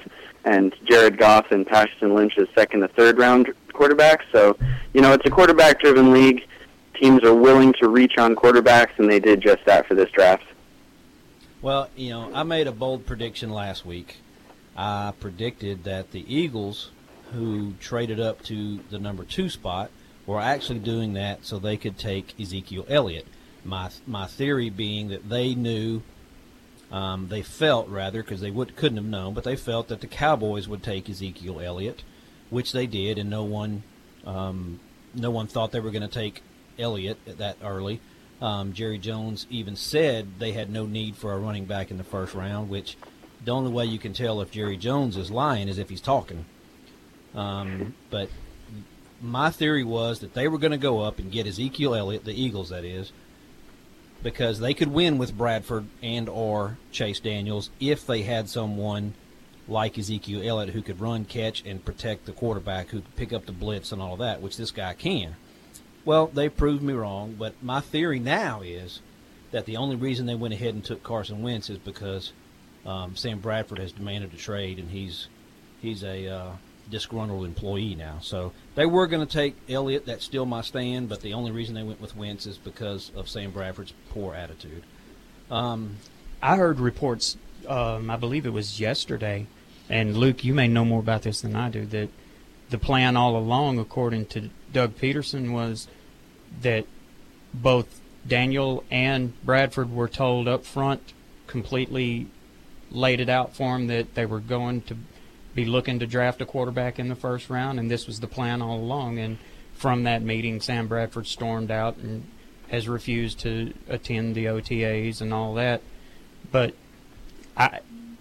and Jared Goff and Paxton Lynch as second to third round quarterbacks. So, it's a quarterback-driven league. Teams are willing to reach on quarterbacks, and they did just that for this draft. Well, I made a bold prediction last week. I predicted that the Eagles, who traded up to the number 2 spot, were actually doing that so they could take Ezekiel Elliott. My theory being that they knew, they felt rather, because they couldn't have known, but they felt that the Cowboys would take Ezekiel Elliott, which they did, and no one thought they were going to take Elliott that early. Jerry Jones even said they had no need for a running back in the first round, which the only way you can tell if Jerry Jones is lying is if he's talking. But my theory was that they were going to go up and get Ezekiel Elliott, the Eagles that is, because they could win with Bradford and or Chase Daniels if they had someone like Ezekiel Elliott who could run, catch, and protect the quarterback, who could pick up the blitz and all of that, which this guy can. Well, they proved me wrong, but my theory now is that the only reason they went ahead and took Carson Wentz is because Sam Bradford has demanded a trade, and he's a disgruntled employee now. So they were going to take Elliott. That's still my stand, but the only reason they went with Wentz is because of Sam Bradford's poor attitude. I heard reports, I believe it was yesterday, and Luke, you may know more about this than I do, that the plan all along, according to Doug Peterson, was that both Daniel and Bradford were told up front, completely laid it out for them, that they were going to be looking to draft a quarterback in the first round, and this was the plan all along. And from that meeting, Sam Bradford stormed out and has refused to attend the OTAs and all that. But I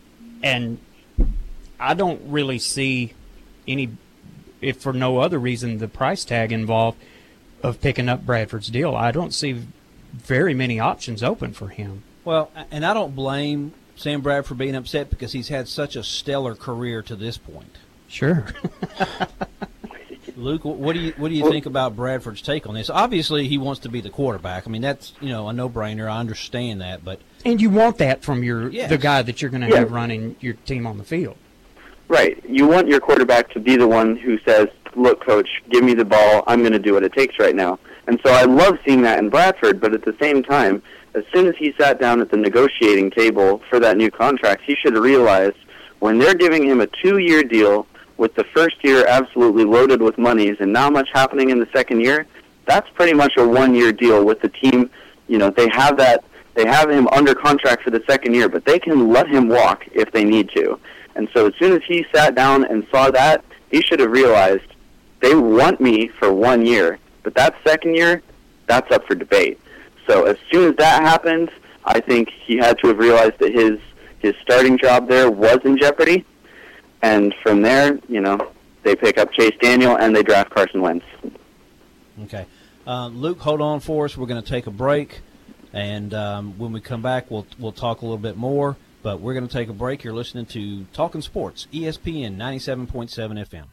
don't really see any, if for no other reason, the price tag involved of picking up Bradford's deal. I don't see very many options open for him. Well, and I don't blame Sam Bradford being upset because he's had such a stellar career to this point. Sure. Luke, what do you think about Bradford's take on this? Obviously, he wants to be the quarterback. I mean, that's a no-brainer. I understand that, but and you want that from Yes. the guy that you're going to have running your team on the field. Right. You want your quarterback to be the one who says, look, coach, give me the ball. I'm going to do what it takes right now. And so I love seeing that in Bradford, but at the same time, as soon as he sat down at the negotiating table for that new contract, he should have realized when they're giving him a 2-year deal with the first year absolutely loaded with monies and not much happening in the second year, that's pretty much a 1-year deal with the team. They have him under contract for the second year, but they can let him walk if they need to. And so as soon as he sat down and saw that, he should have realized they want me for 1 year, but that second year, that's up for debate. So as soon as that happened, I think he had to have realized that his starting job there was in jeopardy. And from there, they pick up Chase Daniel and they draft Carson Wentz. Okay. Luke, hold on for us. We're going to take a break. And when we come back, we'll talk a little bit more. But we're going to take a break. You're listening to Talking Sports, ESPN 97.7 FM.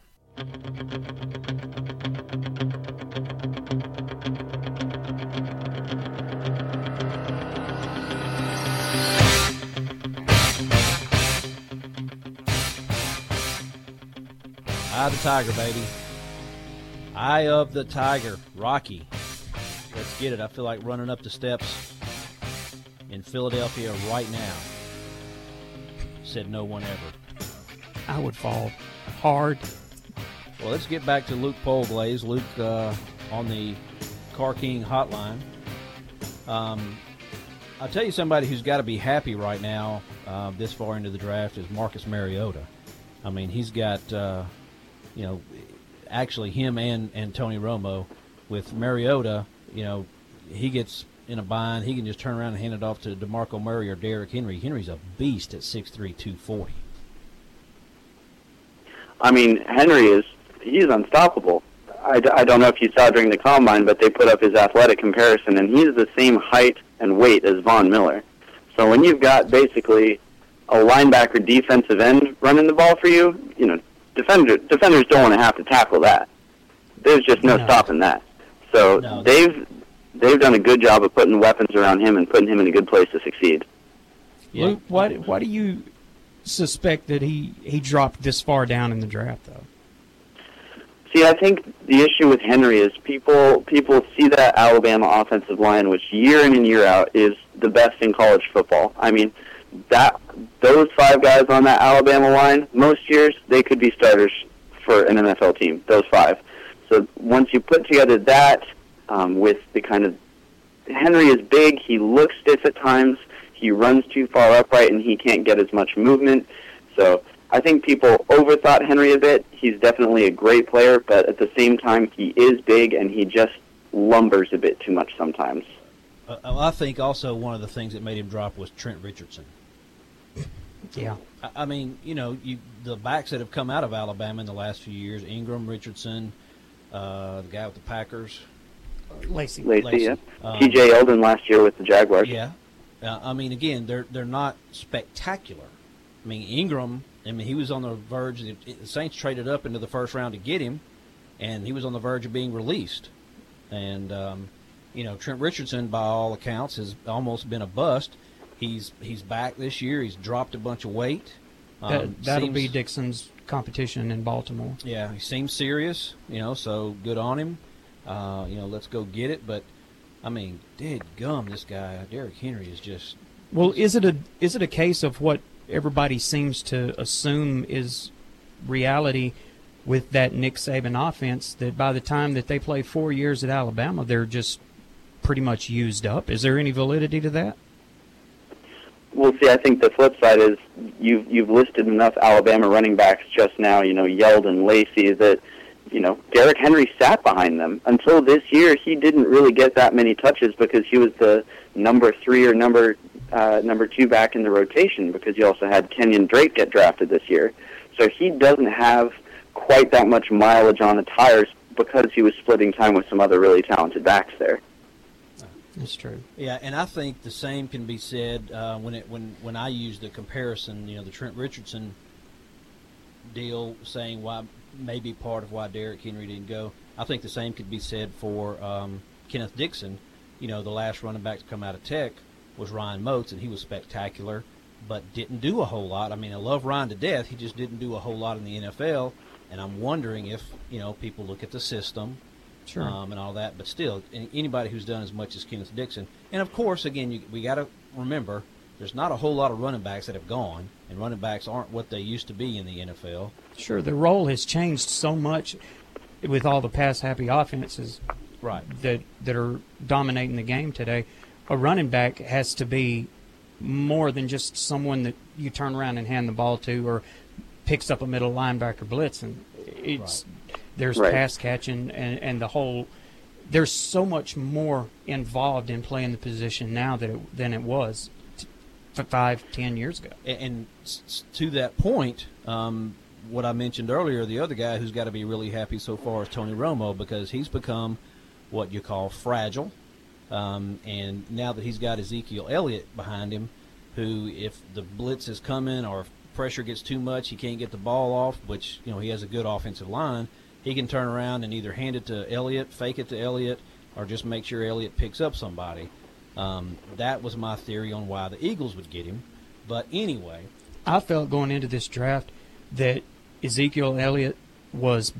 Eye of the Tiger, baby. Eye of the Tiger. Rocky. Let's get it. I feel like running up the steps in Philadelphia right now. Said no one ever. I would fall hard. Well, let's get back to Luke Polglaze. Luke on the Car King hotline. I'll tell you somebody who's got to be happy right now this far into the draft is Marcus Mariota. I mean, he's got, actually him and Tony Romo. With Mariota, he gets in a bind, he can just turn around and hand it off to DeMarco Murray or Derrick Henry. Henry's a beast at 6'3", 240. I mean, he's unstoppable. I don't know if you saw during the Combine, but they put up his athletic comparison, and he's the same height and weight as Von Miller. So when you've got basically a linebacker defensive end running the ball for you, defenders don't want to have to tackle that. There's just no stopping that. So they've done a good job of putting weapons around him and putting him in a good place to succeed. Yeah. Luke, why do you suspect that he dropped this far down in the draft, though. See, I think the issue with Henry is people see that Alabama offensive line, which year in and year out is the best in college football. I mean, those 5 guys on that Alabama line, most years they could be starters for an NFL team. Those 5. So once you put together that with the kind of Henry is big, he looks stiff at times, he runs too far upright, and he can't get as much movement. So I think people overthought Henry a bit. He's definitely a great player, but at the same time, he is big, and he just lumbers a bit too much sometimes. I think also one of the things that made him drop was Trent Richardson. Yeah. I mean, the backs that have come out of Alabama in the last few years, Ingram, Richardson, the guy with the Packers. Lacey. Yeah. T.J. Eldon last year with the Jaguars. Yeah. I mean, again, they're not spectacular. I mean, Ingram, he was on the verge. The Saints traded up into the first round to get him, and he was on the verge of being released. And, Trent Richardson, by all accounts, has almost been a bust. He's back this year. He's dropped a bunch of weight. That'll be Dixon's competition in Baltimore. Yeah, he seems serious, so good on him. Let's go get it. But, I mean, dead gum, this guy, Derrick Henry, is just... Well, is it a case of what everybody seems to assume is reality with that Nick Saban offense, that by the time that they play 4 years at Alabama, they're just pretty much used up? Is there any validity to that? Well, see, I think the flip side is you've listed enough Alabama running backs just now, Yeldon, Lacey, that, Derrick Henry sat behind them. Until this year, he didn't really get that many touches because he was the number 3 or number 2 back in the rotation, because you also had Kenyon Drake get drafted this year. So he doesn't have quite that much mileage on the tires because he was splitting time with some other really talented backs there. That's true. Yeah, and I think the same can be said when I use the comparison, the Trent Richardson deal, saying why maybe part of why Derrick Henry didn't go. I think the same could be said for Kenneth Dixon. The last running back to come out of Tech was Ryan Moats, and he was spectacular, but didn't do a whole lot. I mean, I love Ryan to death. He just didn't do a whole lot in the NFL, and I'm wondering if, people look at the system, sure, and all that. But still, anybody who's done as much as Kenneth Dixon. And, of course, again, we got to remember there's not a whole lot of running backs that have gone, and running backs aren't what they used to be in the NFL. Sure, the role has changed so much with all the pass-happy offenses right that are dominating the game today. A running back has to be more than just someone that you turn around and hand the ball to or picks up a middle linebacker blitz. And there's pass catching and the whole. There's so much more involved in playing the position now than it was 5-10 years ago. And to that point, what I mentioned earlier, the other guy who's got to be really happy so far is Tony Romo, because he's become what you call fragile. And now that he's got Ezekiel Elliott behind him, who, if the blitz is coming or if pressure gets too much, he can't get the ball off, which, he has a good offensive line, he can turn around and either hand it to Elliott, fake it to Elliott, or just make sure Elliott picks up somebody. That was my theory on why the Eagles would get him. But anyway, I felt going into this draft that Ezekiel Elliott was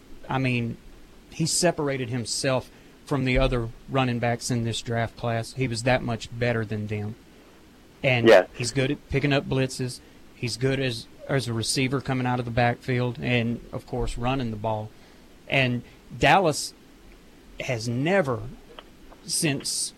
he separated himself from the other running backs in this draft class. He was that much better than them. And he's good at picking up blitzes. He's good as a receiver coming out of the backfield and, of course, running the ball. And Dallas has never, since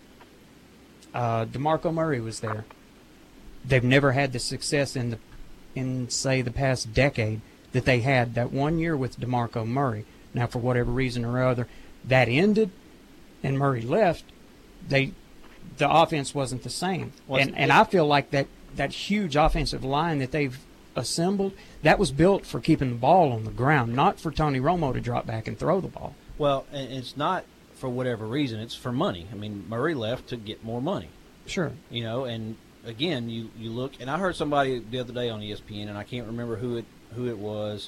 DeMarco Murray was there, they've never had the success in say, the past decade that they had that 1 year with DeMarco Murray. Now, for whatever reason or other, that ended and Murray left. The offense wasn't the same. And I feel like that huge offensive line that they've assembled, that was built for keeping the ball on the ground, not for Tony Romo to drop back and throw the ball. Well, and it's not for whatever reason. It's for money. I mean, Murray left to get more money. Sure. And again, you look, and I heard somebody the other day on ESPN, and I can't remember who it was.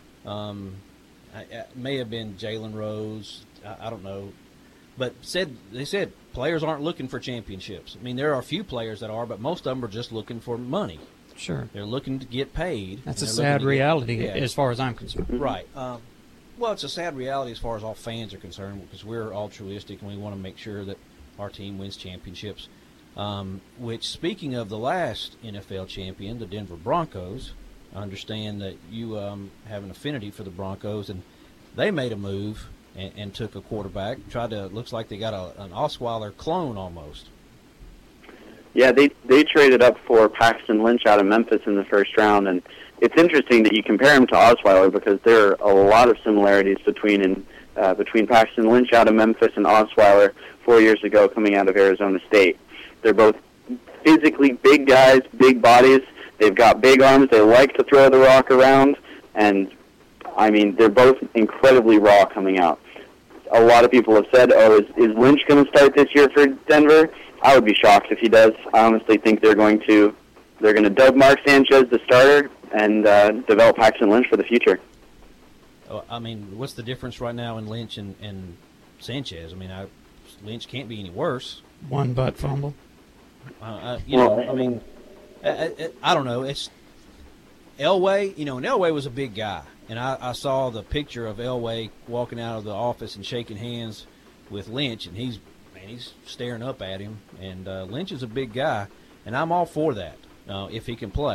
It may have been Jalen Rose. I don't know. But they said players aren't looking for championships. I mean, there are a few players that are, but most of them are just looking for money. Sure. They're looking to get paid. That's a sad reality as far as I'm concerned. Right. Well, it's a sad reality as far as all fans are concerned, because we're altruistic and we want to make sure that our team wins championships. Which, speaking of the last NFL champion, the Denver Broncos, I understand that you have an affinity for the Broncos, and they made a move and took a quarterback. Looks like they got an Osweiler clone almost. Yeah, they traded up for Paxton Lynch out of Memphis in the first round, and it's interesting that you compare him to Osweiler because there are a lot of similarities between Paxton Lynch out of Memphis and Osweiler 4 years ago coming out of Arizona State. They're both physically big guys, big bodies. They've got big arms. They like to throw the rock around, and I mean, they're both incredibly raw coming out. A lot of people have said, is Lynch going to start this year for Denver? I would be shocked if he does. I honestly think they're going to dub Mark Sanchez the starter and develop Paxton Lynch for the future. I mean, what's the difference right now in Lynch and Sanchez? I mean, Lynch can't be any worse. One butt fumble. I don't know. It's Elway. And Elway was a big guy, and I saw the picture of Elway walking out of the office and shaking hands with Lynch, and he's staring up at him. And Lynch is a big guy, and I'm all for that if he can play.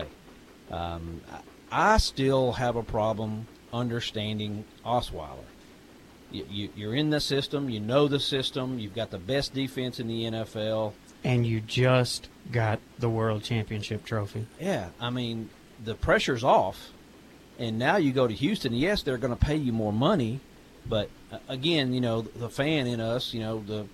I still have a problem understanding Osweiler. You're in the system. You know the system. You've got the best defense in the NFL. And you just got the World Championship trophy. Yeah, I mean, the pressure's off. And now you go to Houston. Yes, they're going to pay you more money. But, again, the fan in us, the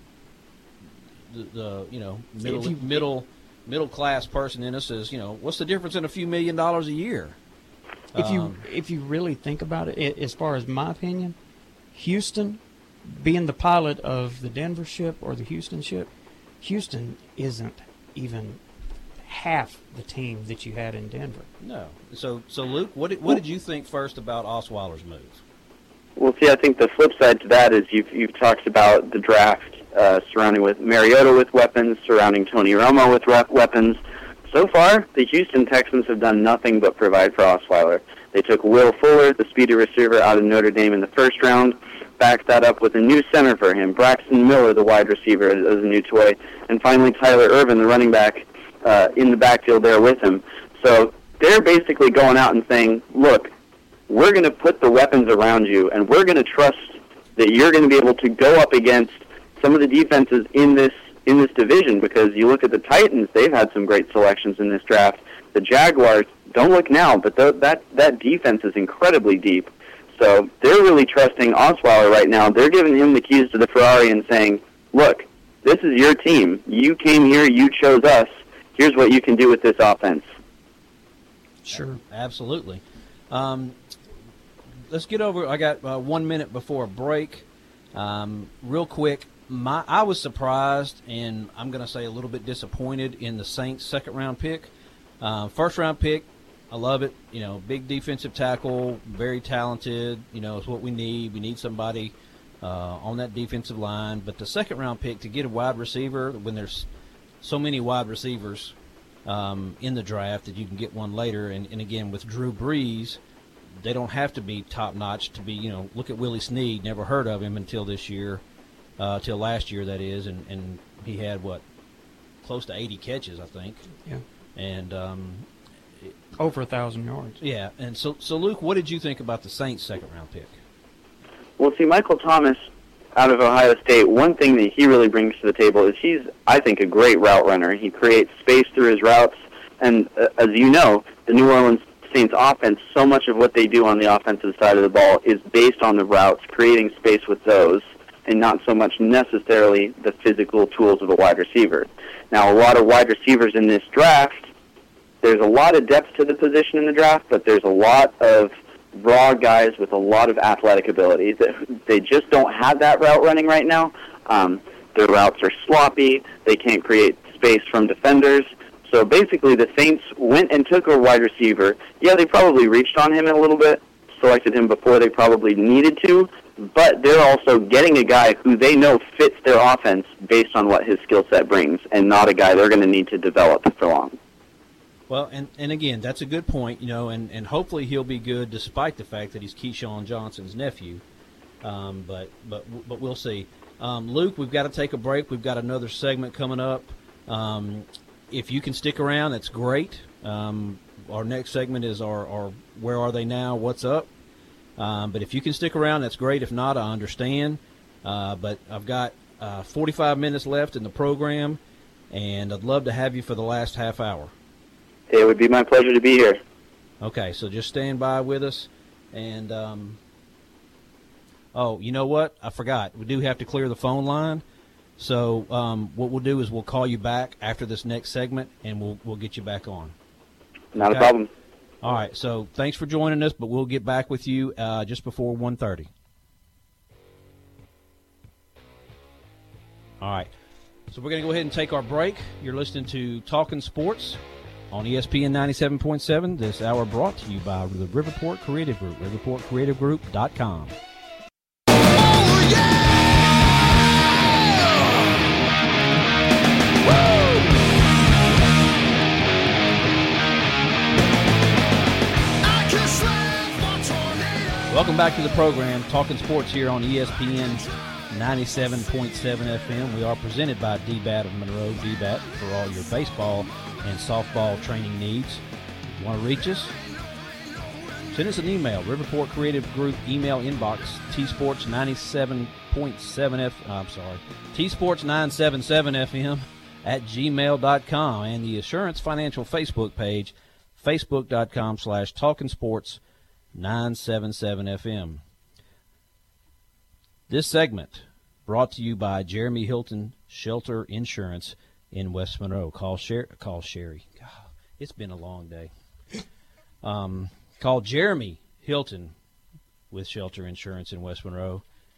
middle class person in us says, what's the difference in a few $1 million a year? If you really think about it, as far as my opinion, Houston, being the pilot of the Denver ship or the Houston ship, Houston isn't even half the team that you had in Denver. No. So Luke, what did you think first about Osweiler's move? Well, see, I think the flip side to that is you've talked about the draft surrounding with Mariota with weapons, surrounding Tony Romo with weapons. So far, the Houston Texans have done nothing but provide for Osweiler. They took Will Fuller, the speedy receiver out of Notre Dame in the first round, backed that up with a new center for him, Braxton Miller, the wide receiver, as a new toy, and finally Tyler Ervin, the running back, in the backfield there with him. So they're basically going out and saying, look, we're going to put the weapons around you, and we're going to trust that you're going to be able to go up against some of the defenses in this division, because you look at the Titans, they've had some great selections in this draft. The Jaguars, don't look now, but that defense is incredibly deep. So they're really trusting Osweiler right now. They're giving him the keys to the Ferrari and saying, look, this is your team. You came here. You chose us. Here's what you can do with this offense. Sure. Absolutely. Let's get over. I got 1 minute before a break. Real quick, I was surprised, and I'm going to say a little bit disappointed in the Saints' second-round pick. First-round pick, I love it. Big defensive tackle, very talented. It's what we need. We need somebody on that defensive line. But the second-round pick, to get a wide receiver when there's so many wide receivers in the draft that you can get one later, and again, with Drew Brees, they don't have to be top-notch to be, look at Willie Snead. Never heard of him until this year, till last year, that is, and he had, close to 80 catches, I think. Yeah. And over 1,000 yards. Yeah, and so Luke, what did you think about the Saints' second-round pick? Well, see, Michael Thomas out of Ohio State, one thing that he really brings to the table is he's, I think, a great route runner. He creates space through his routes, and as you know, the New Orleans Saints offense, so much of what they do on the offensive side of the ball is based on the routes, creating space with those, and not so much necessarily the physical tools of a wide receiver. Now, a lot of wide receivers in this draft, there's a lot of depth to the position in the draft, but there's a lot of raw guys with a lot of athletic ability. They just don't have that route running right now. Their routes are sloppy. They can't create space from defenders. So basically the Saints went and took a wide receiver. Yeah, they probably reached on him a little bit, selected him before they probably needed to, but they're also getting a guy who they know fits their offense based on what his skill set brings, and not a guy they're going to need to develop for long. Well, and again, that's a good point, and hopefully he'll be good despite the fact that he's Keyshawn Johnson's nephew. But we'll see. Luke, we've got to take a break. We've got another segment coming up. If you can stick around, that's great. Our next segment is our Where Are They Now? What's Up? But if you can stick around, that's great. If not, I understand. But I've got 45 minutes left in the program, and I'd love to have you for the last half hour. It would be my pleasure to be here. Okay, so just stand by with us. And, oh, you know what? I forgot. We do have to clear the phone line. So what we'll do is we'll call you back after this next segment, and we'll get you back on. Not a problem. All right, so thanks for joining us, but we'll get back with you just before 1:30. All right, so we're going to go ahead and take our break. You're listening to Talking Sports on ESPN 97.7. This hour brought to you by the Riverport Creative Group, riverportcreativegroup.com. Oh, yeah! Welcome back to the program, Talking Sports here on ESPN 97.7 FM. We are presented by DBAT of Monroe, DBAT for all your baseball and softball training needs. If you want to reach us, send us an email, Riverport Creative Group email inbox, tsports977fm at gmail.com, and the Assurance Financial Facebook page, facebook.com/talkingsports977fm. This segment brought to you by Jeremy Hilton Shelter Insurance in West Monroe. Call Sherry. God, it's been a long day. Call Jeremy Hilton with Shelter Insurance in West Monroe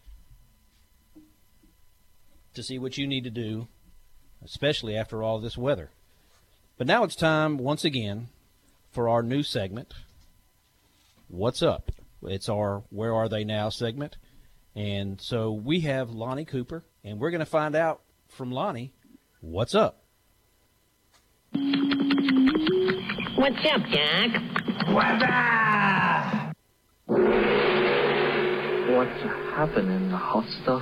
to see what you need to do, especially after all this weather. But now it's time, once again, for our new segment, What's Up? It's our Where Are They Now segment. And so we have Lonnie Cooper, and we're going to find out from Lonnie what's up. What's up, Doc? What's happening, the hot stuff?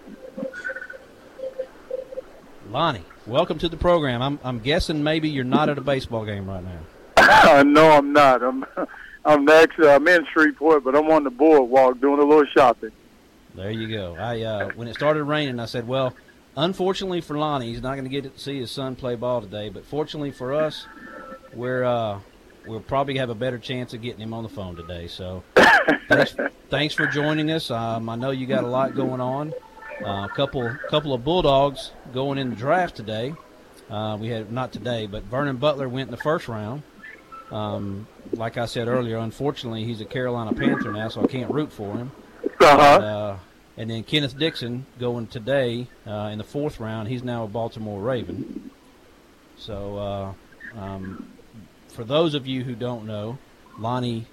Lonnie, welcome to the program. I'm guessing maybe you're not at a baseball game right now. No, I'm not. I'm in Shreveport, but I'm on the boardwalk doing a little shopping. There you go. When it started raining, I said, well, unfortunately for Lonnie, he's not going to get to see his son play ball today. But fortunately for us, we'll probably have a better chance of getting him on the phone today. So thanks for joining us. I know you got a lot going on. A couple of Bulldogs going in the draft today. We had not today, but Vernon Butler went in the first round. Like I said earlier, unfortunately, he's a Carolina Panther now, so I can't root for him. And then Kenneth Dixon going today in the fourth round. He's now a Baltimore Raven. So for those of you who don't know, Lonnie,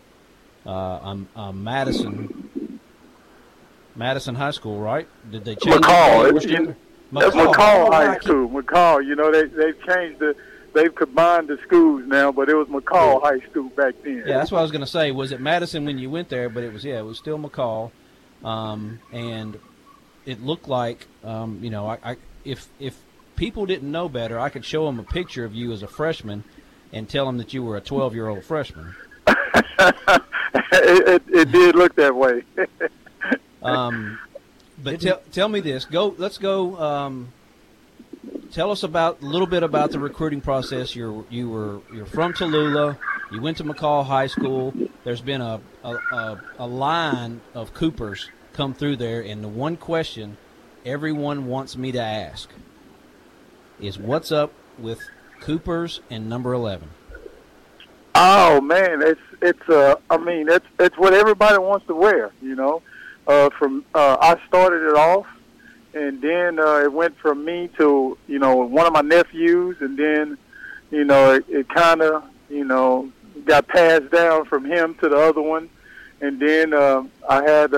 Madison High School, right? Did they change McCall. McCall High School. McCall. You know, they've changed they've combined the schools now, but it was McCall High School back then. Yeah, that's what I was going to say. Was it Madison when you went there? But it was still McCall. And it looked like, if people didn't know better, I could show them a picture of you as a freshman and tell them that you were a 12-year-old freshman. It did look that way. But tell me this. Let's go. Tell us a little bit about the recruiting process. You're from Tallulah. You went to McCall High School. There's been a line of Coopers come through there, and the one question everyone wants me to ask is, what's up with Coopers and number 11? Oh man, it's what everybody wants to wear, you know. I started it off, and then it went from me to, one of my nephews, and then, it kind of, got passed down from him to the other one, and then I had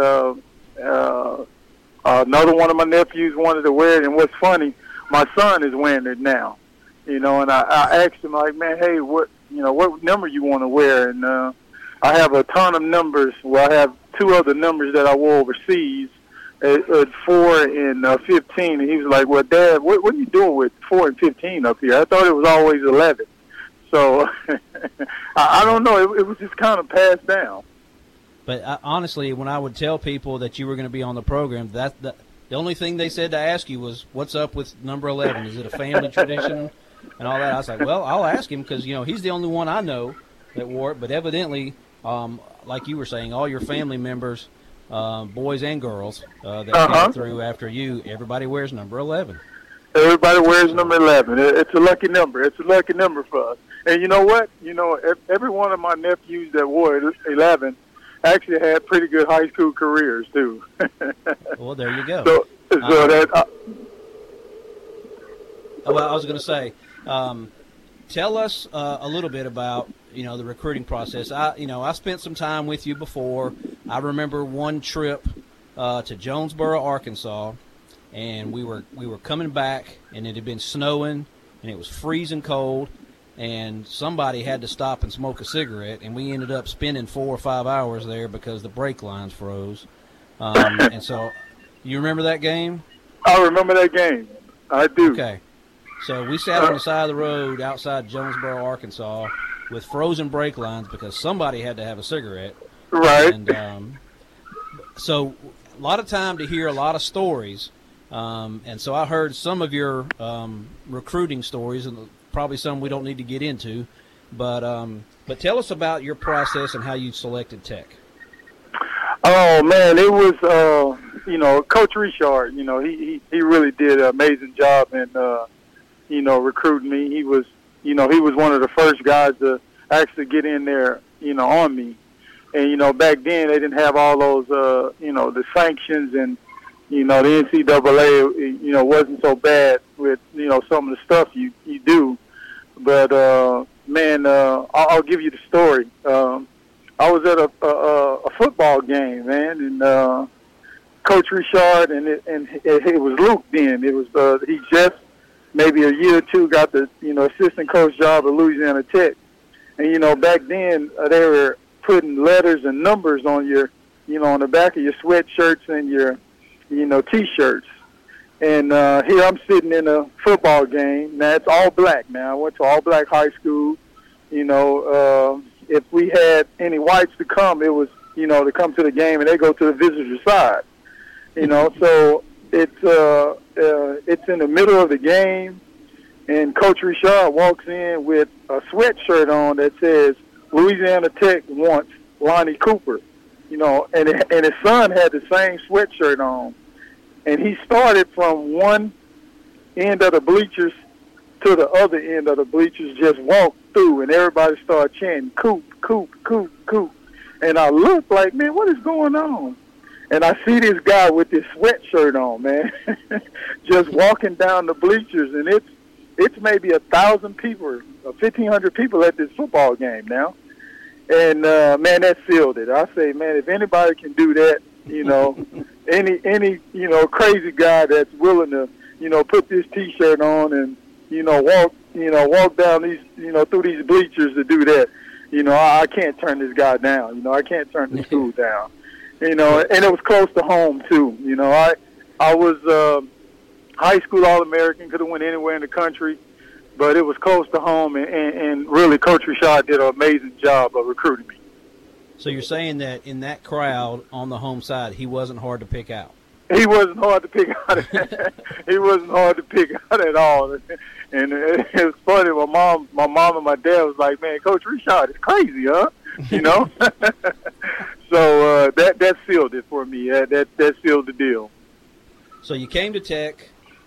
another one of my nephews wanted to wear it, and what's funny, my son is wearing it now, and I asked him, like, man, hey, what what number you want to wear. And I have a ton of numbers. Well, I have 2 other numbers that I wore overseas at 4 and 15. And he was like, well, Dad, what are you doing with 4 and 15 up here? I thought it was always 11. So I don't know. It was just kind of passed down. But honestly, when I would tell people that you were going to be on the program, the only thing they said to ask you was, what's up with number 11? Is it a family tradition and all that? I was like, well, I'll ask him because, he's the only one I know that wore it. But evidently, like you were saying, all your family members, boys and girls that came through after you, everybody wears number 11. Everybody wears number 11. It's a lucky number. It's a lucky number for us. And you know what? Every one of my nephews that wore 11 actually had pretty good high school careers too. Well, there you go. So that. Well, I was going to say, tell us a little bit about the recruiting process. I spent some time with you before. I remember one trip to Jonesboro, Arkansas, and we were coming back, and it had been snowing, and it was freezing cold. And somebody had to stop and smoke a cigarette, and we ended up spending 4 or 5 hours there because the brake lines froze. And so, you remember that game? I remember that game. I do. Okay. So we sat on the side of the road outside Jonesboro, Arkansas, with frozen brake lines because somebody had to have a cigarette. Right. And so a lot of time to hear a lot of stories. And so I heard some of your recruiting stories, and probably some we don't need to get into, but tell us about your process and how you selected Tech. Oh man, it was Coach Richard. He really did an amazing job in recruiting me. He was one of the first guys to actually get in there on me. And back then they didn't have all those the sanctions, and the NCAA wasn't so bad with some of the stuff you do. But man, I'll give you the story. I was at a football game, man, and Coach Richard and it was Luke then. It was he just maybe a year or two got the assistant coach job at Louisiana Tech, and back then they were putting letters and numbers on your on the back of your sweatshirts and your T-shirts. And here I'm sitting in a football game. Now, it's all black now. I went to all black high school. If we had any whites to come, it was, to come to the game, and they go to the visitor side. So it's in the middle of the game, and Coach Richard walks in with a sweatshirt on that says, Louisiana Tech wants Lonnie Cooper, and his son had the same sweatshirt on. And he started from one end of the bleachers to the other end of the bleachers, just walked through, and everybody started chanting, Coop, Coop, Coop, Coop. And I looked like, man, what is going on? And I see this guy with this sweatshirt on, man, just walking down the bleachers. And it's maybe 1,000 people, or 1,500 people at this football game now. And, man, that sealed it. I say, man, if anybody can do that, any crazy guy that's willing to put this T-shirt on and walk down these through these bleachers to do that, I can't turn this guy down. I can't turn the school down. And it was close to home too. I was high school All-American, could have went anywhere in the country, but it was close to home, and really Coach Richard did an amazing job of recruiting me. So you're saying that in that crowd on the home side, he wasn't hard to pick out? He wasn't hard to pick out. He wasn't hard to pick out at all. And it was funny. My mom and my dad was like, "Man, Coach Richard is crazy, huh?" So that sealed it for me. That sealed the deal. So you came to Tech.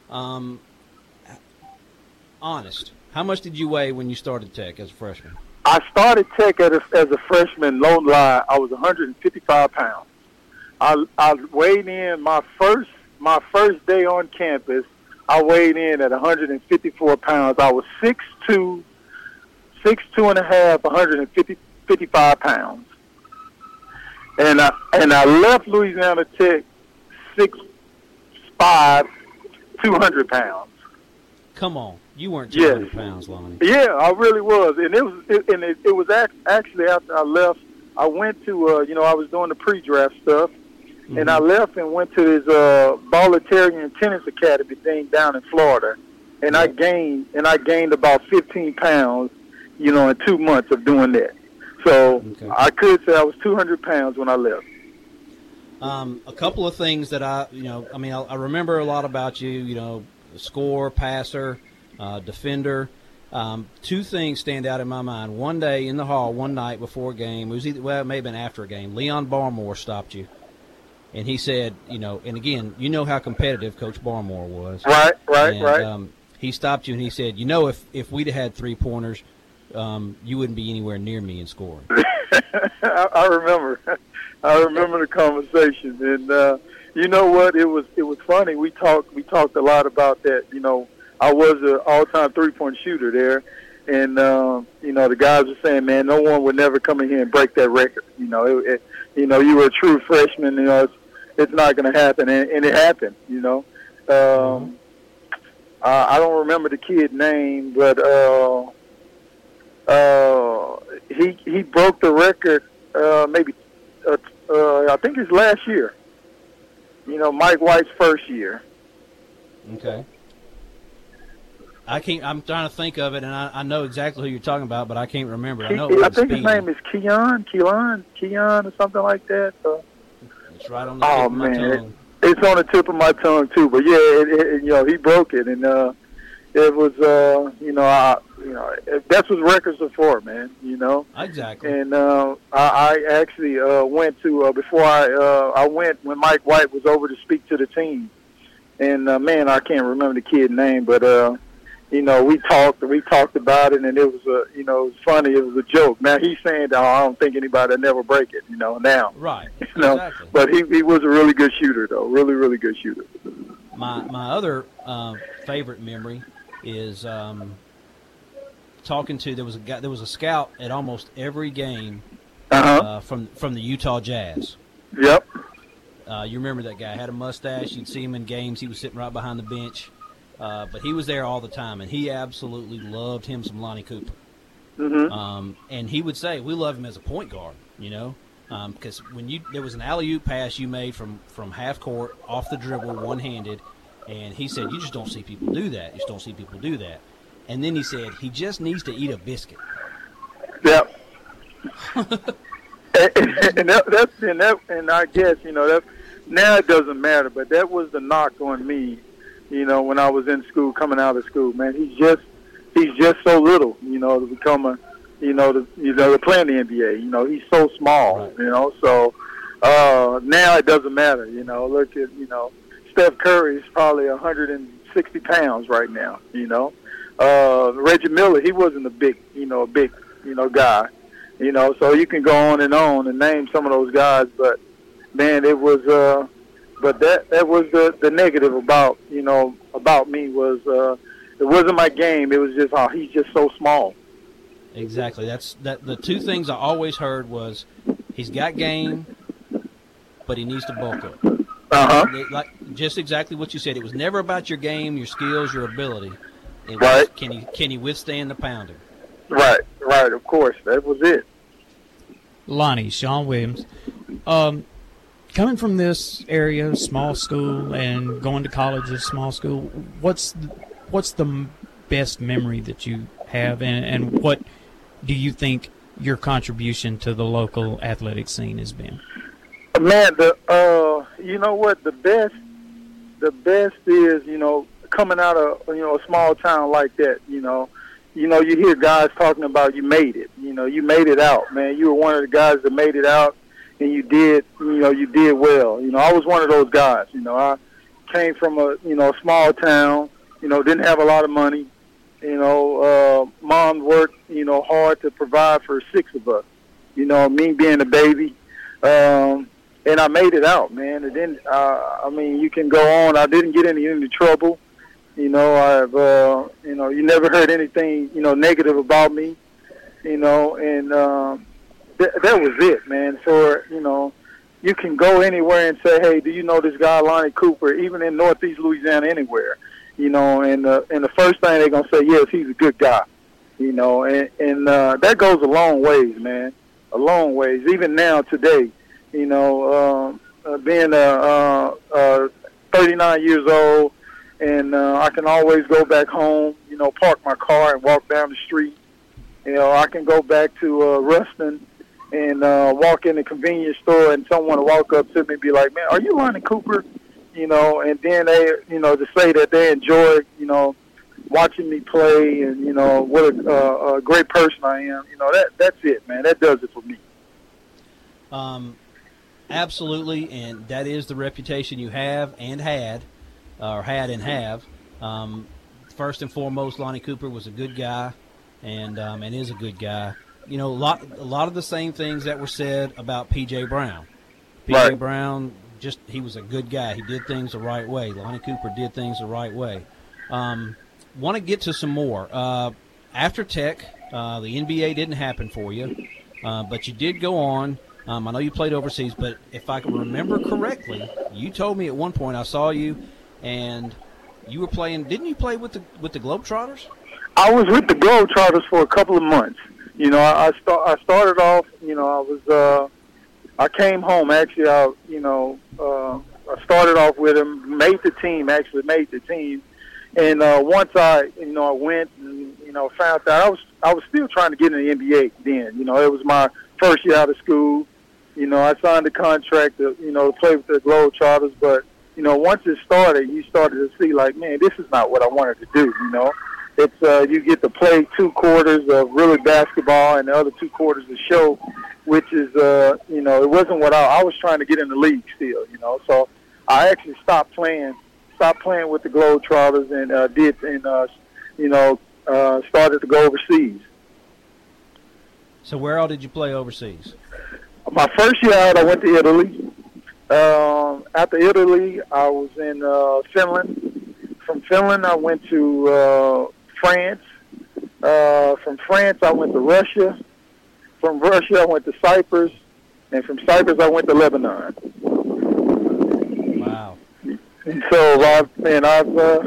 Honest, how much did you weigh when you started Tech as a freshman? I started Tech as a freshman, don't lie, I was 155 pounds. I weighed in my first day on campus. I weighed in at 154 pounds. I was 6'2", 6'2" and a half, 155 pounds. And I left Louisiana Tech 6'5", 200 pounds. come on. You weren't 200 pounds, Lonnie. Yeah, I really was. And it was actually after I left, I went to, I was doing the pre-draft stuff, and I left and went to this Bolletarian Tennis Academy thing down in Florida. And I gained about 15 pounds, in 2 months of doing that. So I could say I was 200 pounds when I left. A couple of things that I remember a lot about you, scorer, passer, defender. Two things stand out in my mind. One day in the hall, one night before a game, it may have been after a game, Leon Barmore stopped you. And he said, and again, how competitive Coach Barmore was. Right. He stopped you and he said, if we'd have had 3-pointers, you wouldn't be anywhere near me in scoring. I remember the conversation, and you know what? It was funny. We talked a lot about that. I was an all-time 3-point shooter there, and the guys were saying, man, no one would never come in here and break that record. You were a true freshman. It's not going to happen, and it happened. I don't remember the kid's name, but he broke the record maybe I think his last year. Mike White's first year. Okay. I'm trying to think of it, and I know exactly who you're talking about, but I can't remember. I think his name is Keon or something like that. It's right on the tip of my tongue. It's on the tip of my tongue too, but yeah, he broke it, and it was that's what records are for, man. Exactly. And I actually went to before I went when Mike White was over to speak to the team, and man, I can't remember the kid's name, but we talked about it, and it was it was funny. It was a joke. Now he's saying that I don't think anybody will never break it. Now. Right. Exactly. But he was a really good shooter, though. Really, really good shooter. My other favorite memory is talking to there was a scout at almost every game from the Utah Jazz. Yep. You remember that guy? Had a mustache. You'd see him in games. He was sitting right behind the bench. But he was there all the time, and he absolutely loved him some Lonnie Cooper. And he would say, we love him as a point guard, because there was an alley-oop pass you made from half court, off the dribble, one-handed, and he said, you just don't see people do that. You just don't see people do that. And then he said, he just needs to eat a biscuit. Yep. and I guess, that now it doesn't matter, but that was the knock on me. When I was in school, coming out of school, man, he's just so little, to become to play in the NBA. He's so small, right. So now it doesn't matter. Look at Steph Curry is probably 160 pounds right now. Reggie Miller, he wasn't a big guy. So you can go on and name some of those guys, but man, it was. But that was the negative about me was it wasn't my game. It was just he's just so small. Exactly. The two things I always heard was he's got game, but he needs to bulk up. Like just exactly what you said. It was never about your game, your skills, your ability. It was, can he withstand the pounding? Right. Of course, that was it. Lonnie, Sean Williams. Coming from this area, small school, and going to college at small school, what's the best memory that you have, and what do you think your contribution to the local athletic scene has been? Man, you know what, the best is coming out of a small town like that. You hear guys talking about you made it. You made it out, man. You were one of the guys that made it out. And you did well. I was one of those guys. I came from a small town. Didn't have a lot of money. Mom worked hard to provide for 6 of us. Me being a baby, and I made it out, man. And then you can go on. I didn't get any trouble. You never heard anything negative about me. And that was it, man. For you can go anywhere and say, hey, do you know this guy Lonnie Cooper? Even in Northeast Louisiana, anywhere, you know, and the first thing they're gonna say, yes, he's a good guy, you know, and that goes a long ways, man, a long ways. Even now today, you know, being 39 years old, and I can always go back home, you know, park my car and walk down the street. You know, I can go back to Ruston and walk in the convenience store, and someone will walk up to me and be like, "Man, are you Lonnie Cooper?" You know, and then they, you know, to say that they enjoy, you know, watching me play, and you know what a great person I am. You know, that's it, man. That does it for me. Absolutely, and that is the reputation you have and had, or had and have. First and foremost, Lonnie Cooper was a good guy, and is a good guy. You know, a lot of the same things that were said about P.J. Brown. P.J. Right. Brown, he was a good guy. He did things the right way. Lonnie Cooper did things the right way. Want to get to some more. After Tech, the NBA didn't happen for you, but you did go on. I know you played overseas, but if I can remember correctly, you told me at one point I saw you, and you were playing. Didn't you play with the Globetrotters? I was with the Globetrotters for a couple of months. You know, I started off. You know, I came home actually. I started off with him. Made the team. And once I went and found out I was still trying to get in the NBA then. You know, it was my first year out of school. You know, I signed a contract to play with the Globetrotters, but once it started, you started to see like, man, this is not what I wanted to do. You know, it's you get to play 2 quarters of really basketball and the other 2 quarters of show, which is it wasn't what I was trying to get in the league still. You know, so I actually stopped playing with the Globetrotters and started to go overseas. So where all did you play overseas? My first year out, I went to Italy. After Italy, I was in Finland. From Finland, I went to France. From France, I went to Russia. From Russia, I went to Cyprus. And from Cyprus, I went to Lebanon. Wow. And so I've been a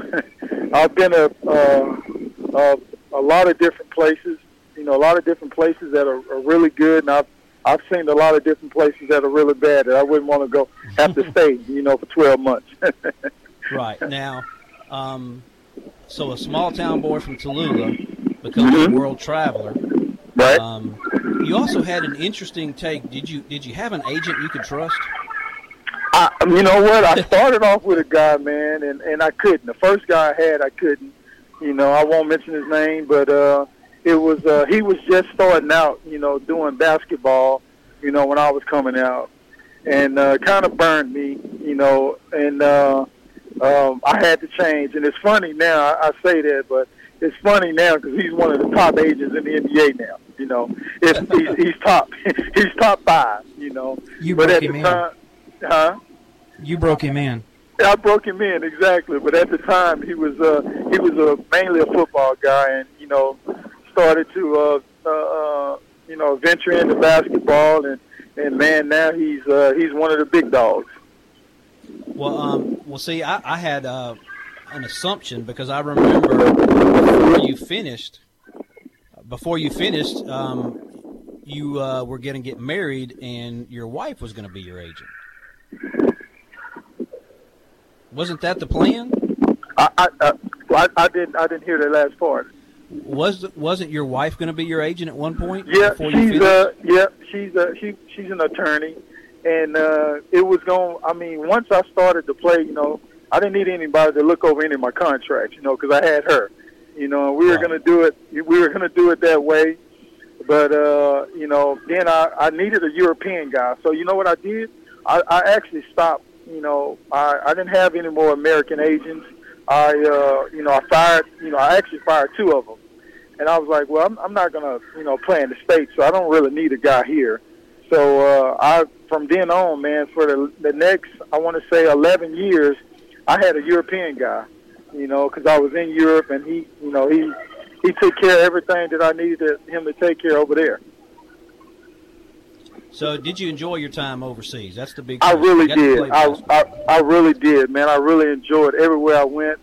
lot of different places. A lot of different places that are really good, and I've seen a lot of different places that are really bad that I wouldn't want to have to stay, for 12 months. Right. Now, so a small town boy from Tallulah becomes a world traveler. Right. You also had an interesting take. Did you have an agent you could trust? You know what? I started off with a guy, man, and I couldn't. The first guy I had, I couldn't. I won't mention his name, but it was he was just starting out, doing basketball, when I was coming out, and kind of burned me, and I had to change. And it's funny now, I say that, but it's funny now because he's one of the top agents in the NBA now. He's top 5. You but broke at him the in. time, huh? You broke him in. I broke him in, exactly. But at the time, he was mainly a football guy, and started to venture into basketball, and man, now he's one of the big dogs. Well, see, I had an assumption because I remember before you finished, you were going to get married, and your wife was going to be your agent. Wasn't that the plan? I didn't hear the last part. Wasn't your wife going to be your agent at one point? Yeah, she's she's an attorney, and it was going. I mean, once I started to play, I didn't need anybody to look over any of my contracts, because I had her, and we were going to do it. We were going to do it that way, but then I needed a European guy. So you know what I did? I actually stopped. I didn't have any more American agents. I actually fired 2 of them. And I was like, well, I'm not going to, play in the States, so I don't really need a guy here. So from then on, man, for the next, I want to say 11 years, I had a European guy, because I was in Europe, and he took care of everything that I needed him to take care over there. So did you enjoy your time overseas? That's the big I thing. really did. I really did, man. I really enjoyed everywhere I went.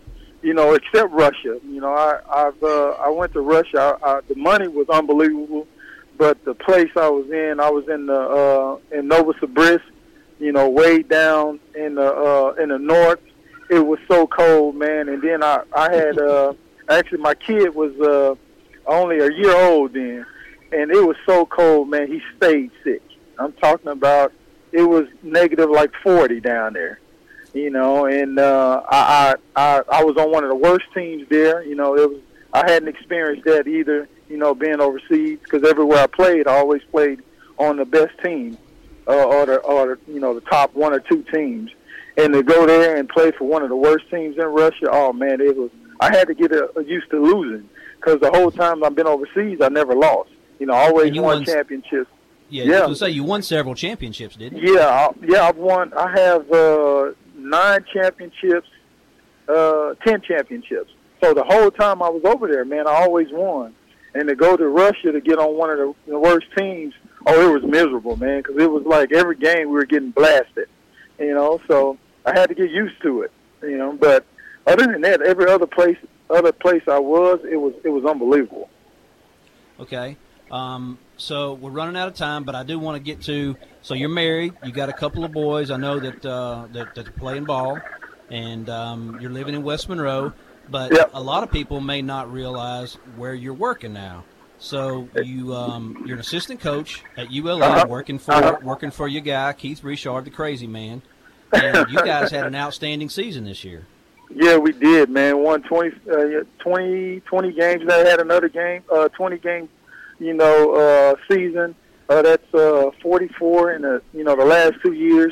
except Russia. I went to Russia. The money was unbelievable, but the place I was in in Novosibirsk, way down in the north. It was so cold, man. And then I had actually my kid was only a year old then, and it was so cold, man. He stayed sick. I'm talking about it was negative like 40 down there, and I was on one of the worst teams there. I hadn't experienced that either, being overseas, because everywhere I played, I always played on the best team, or the top one or two teams. And to go there and play for one of the worst teams in Russia, oh man, I had to get used to losing, because the whole time I've been overseas, I never lost. I always won championships. Yeah, I was going to say you won several championships, didn't you? Yeah, I've won. I have 9 championships, 10 championships. So the whole time I was over there, man, I always won. And to go to Russia to get on one of the worst teams, it was miserable, man, because it was like every game we were getting blasted, So I had to get used to it, But other than that, every other place I was, it was unbelievable. Okay. So we're running out of time, but I do want to get to. So you're married. You got a couple of boys. I know that that playing ball, and you're living in West Monroe. But yep. A lot of people may not realize where you're working now. So you're an assistant coach at ULM, working for your guy Keith Richard, the crazy man. And you guys had an outstanding season this year. Yeah, we did, man. Won 20 games. I had another game, 20 game, season. That's 44 in the last 2 years,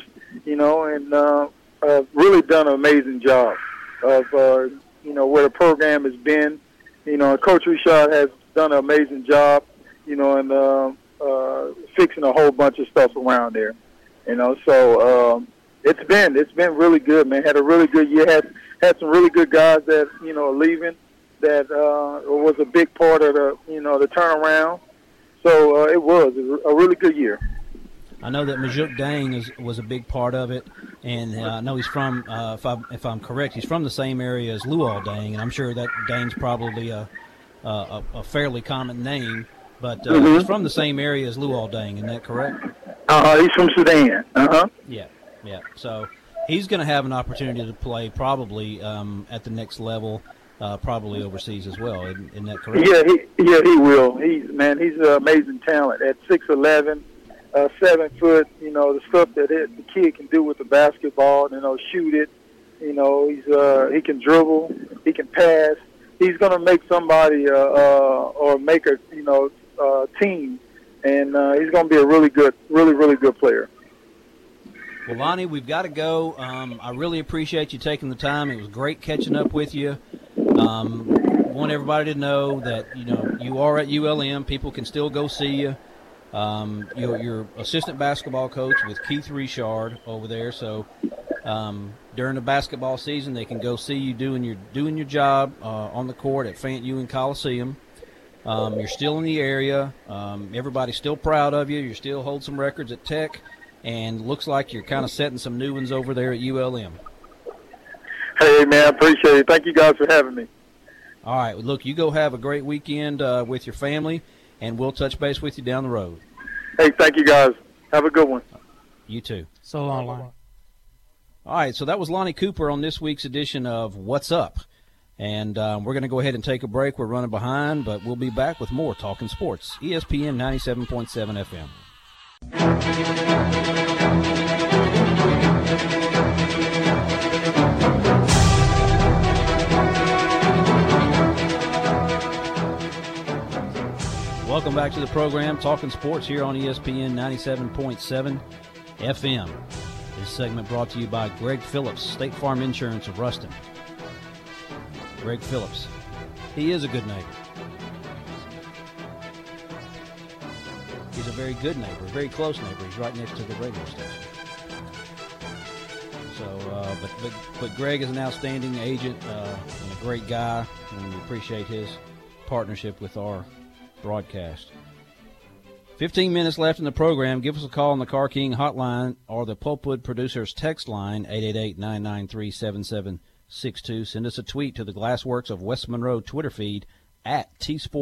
and really done an amazing job of where the program has been. Coach Richard has done an amazing job, and fixing a whole bunch of stuff around there. So it's been really good, man. Had a really good year. Had some really good guys that are leaving. That was a big part of the the turnaround. So it was a really good year. I know that Majuk Dang was a big part of it, and I know he's from, if I'm correct, he's from the same area as Luol Deng, and I'm sure that Dang's probably a fairly common name, but he's from the same area as Luol Deng. Isn't that correct? He's from Sudan. Yeah. So he's going to have an opportunity to play probably at the next level, probably overseas as well. Isn't that correct? Yeah, he will. He's an amazing talent at 6'11". 7 foot, the stuff that the kid can do with the basketball, shoot it, he can dribble, he can pass. He's going to make somebody or make a team, and he's going to be a really good player. Well, Lonnie, we've got to go. I really appreciate you taking the time. It was great catching up with you. Want everybody to know that you are at ULM. People can still go see you. You're assistant basketball coach with Keith Richard over there. So during the basketball season, they can go see you doing your job on the court at Fant Ewing Coliseum. You're still in the area. Everybody's still proud of you. You still hold some records at Tech, and looks like you're kind of setting some new ones over there at ULM. Hey, man, I appreciate it. Thank you guys for having me. All right. Well, look, you go have a great weekend with your family, and we'll touch base with you down the road. Hey, thank you, guys. Have a good one. You too. So long, Lonnie. All right, so that was Lonnie Cooper on this week's edition of What's Up. And we're going to go ahead and take a break. We're running behind, but we'll be back with more Talking Sports. ESPN 97.7 FM. Welcome back to the program, Talking Sports here on ESPN 97.7 FM. This segment brought to you by Greg Phillips, State Farm Insurance of Ruston. Greg Phillips, he is a good neighbor. He's a very good neighbor, a very close neighbor. He's right next to the radio station. So, but Greg is an outstanding agent and a great guy, and we appreciate his partnership with our broadcast. 15 minutes left in the program. Give us a call on the Car King hotline or the Pulpwood Producers text line, 888-866-6262. Send us a tweet to the Glassworks of West Monroe Twitter feed at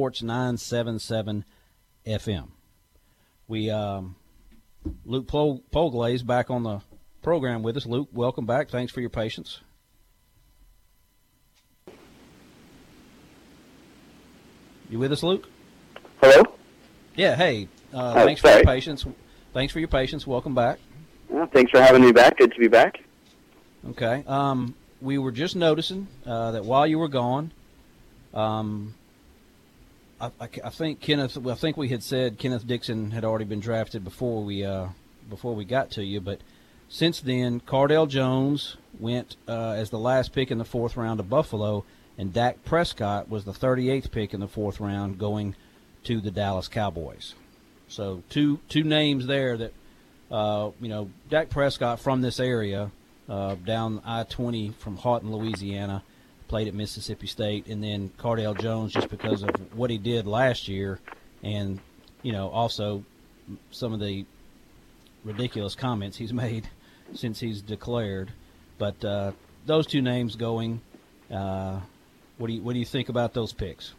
tsports977FM. We Luke Polglaze back on the program with us. Luke, welcome back. Thanks for your patience. You with us, Luke? Hello? Yeah, hey. Thanks for your patience. Thanks for your patience. Welcome back. Well, thanks for having me back. Good to be back. Okay. We were just noticing that while you were gone, I think Kenneth. Well, I think we had said Kenneth Dixon had already been drafted before we got to you, but since then, Cardale Jones went as the last pick in the 4th round to Buffalo, and Dak Prescott was the 38th pick in the 4th round, going to the Dallas Cowboys. So two names there that Dak Prescott from this area, down I-20 from Houghton, Louisiana, played at Mississippi State, and then Cardale Jones just because of what he did last year, and also some of the ridiculous comments he's made since he's declared. But those two names going, what do you think about those picks?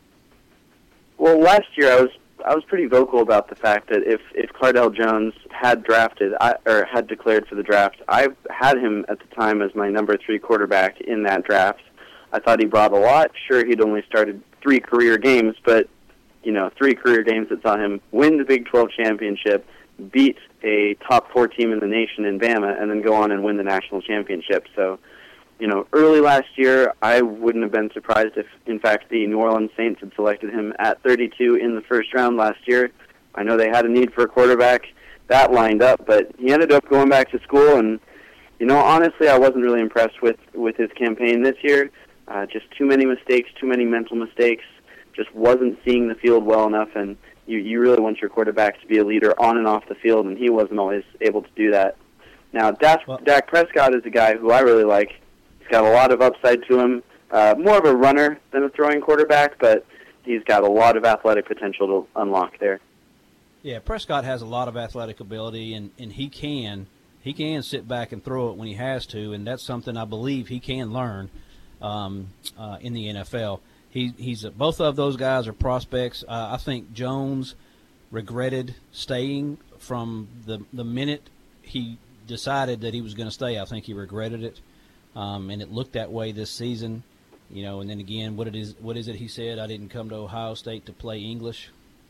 Well, last year I was pretty vocal about the fact that if Cardale Jones had had declared for the draft, I had him at the time as my number 3 quarterback in that draft. I thought he brought a lot. Sure, he'd only started 3 career games, but 3 career games that saw him win the Big 12 championship, beat a top 4 team in the nation in Bama, and then go on and win the national championship. So, early last year, I wouldn't have been surprised if, in fact, the New Orleans Saints had selected him at 32 in the 1st round last year. I know they had a need for a quarterback. That lined up, but he ended up going back to school, and, honestly, I wasn't really impressed with his campaign this year. Just too many mistakes, too many mental mistakes, just wasn't seeing the field well enough, and you really want your quarterback to be a leader on and off the field, and he wasn't always able to do that. Now, Dak Prescott is a guy who I really like. He's got a lot of upside to him, more of a runner than a throwing quarterback, but he's got a lot of athletic potential to unlock there. Yeah, Prescott has a lot of athletic ability, and he can sit back and throw it when he has to, and that's something I believe he can learn in the NFL. He's both of those guys are prospects. I think Jones regretted staying from the minute he decided that he was going to stay. I think he regretted it, and it looked that way this season. And then again, what is it he said? I didn't come to Ohio State to play English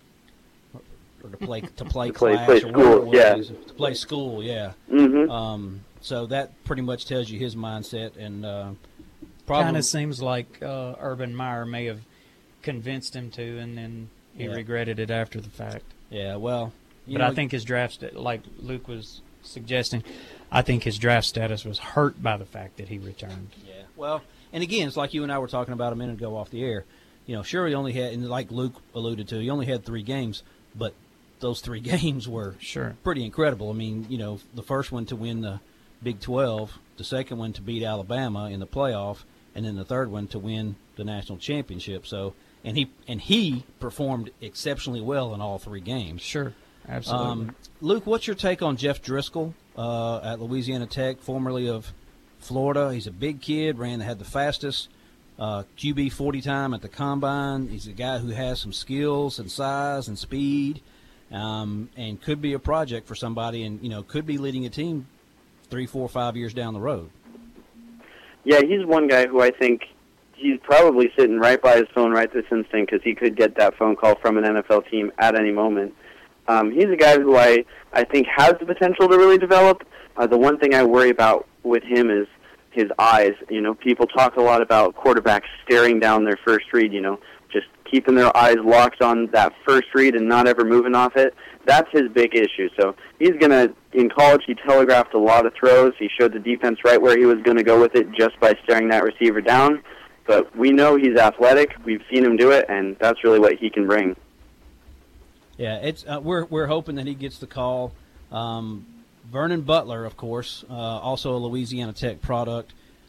or to play class play or school, yeah. To play school, yeah. Mm-hmm. So that pretty much tells you his mindset, and probably kind of seems like Urban Meyer may have convinced him to, and then he regretted it after the fact. Yeah, well, I think his draft, like Luke was suggesting, I think his draft status was hurt by the fact that he returned. Yeah, well, and again, it's like you and I were talking about a minute ago off the air. Sure, he only had, and like Luke alluded to, he only had 3 games, but those 3 games were pretty incredible. I mean, the first one to win the Big 12, the second one to beat Alabama in the playoff, and then the third one to win the national championship. So, and he performed exceptionally well in all 3 games. Sure, absolutely. Luke, what's your take on Jeff Driscoll at Louisiana Tech, formerly of Florida? He's a big kid, had the fastest QB 40 time at the combine. He's a guy who has some skills and size and speed, and could be a project for somebody, and could be leading a team 3, 4, 5 years down the road. Yeah, he's one guy who I think he's probably sitting right by his phone right this instant, because he could get that phone call from an NFL team at any moment. He's a guy who I think has the potential to really develop. The one thing I worry about with him is his eyes. People talk a lot about quarterbacks staring down their first read, just keeping their eyes locked on that first read and not ever moving off it. That's his big issue. So in college, he telegraphed a lot of throws. He showed the defense right where he was going to go with it just by staring that receiver down. But we know he's athletic. We've seen him do it, and that's really what he can bring. Yeah, it's we're hoping that he gets the call. Vernon Butler, of course, also a Louisiana Tech product,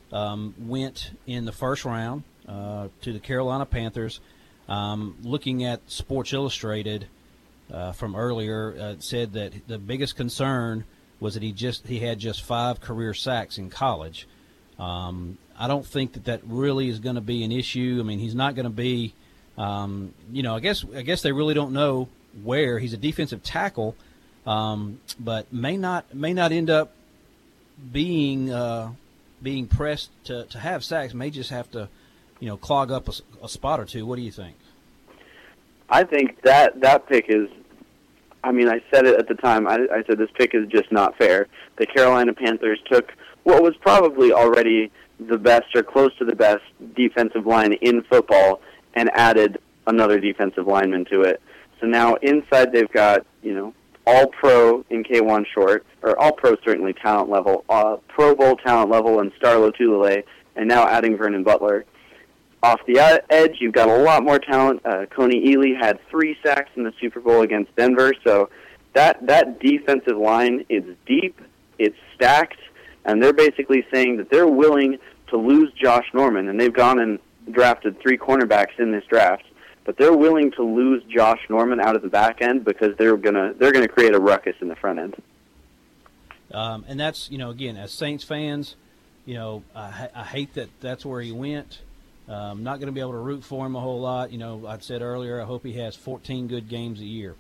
went in the 1st round to the Carolina Panthers. Looking at Sports Illustrated from earlier, it said that the biggest concern was that he had just 5 career sacks in college. I don't think that really is going to be an issue. I mean, he's not going to be, I guess they really don't know where. He's a defensive tackle, but may not end up being pressed to have sacks. May just have to, clog up a spot or two. What do you think? I think that pick is, I said it at the time. I said this pick is just not fair. The Carolina Panthers took what was probably already the best or close to the best defensive line in football and added another defensive lineman to it. So now inside they've got, all-pro in K'Wan Short, or all-pro certainly talent level, Pro Bowl talent level in Star Lotulelei, and now adding Vernon Butler. Off the edge, you've got a lot more talent. Coney Ely had 3 sacks in the Super Bowl against Denver, so that defensive line is deep, it's stacked, and they're basically saying that they're willing to lose Josh Norman, and they've gone and drafted 3 cornerbacks in this draft, but they're willing to lose Josh Norman out of the back end because they're gonna create a ruckus in the front end. And that's, again, as Saints fans, I hate that that's where he went. I'm not going to be able to root for him a whole lot. I said earlier, I hope he has 14 good games a year.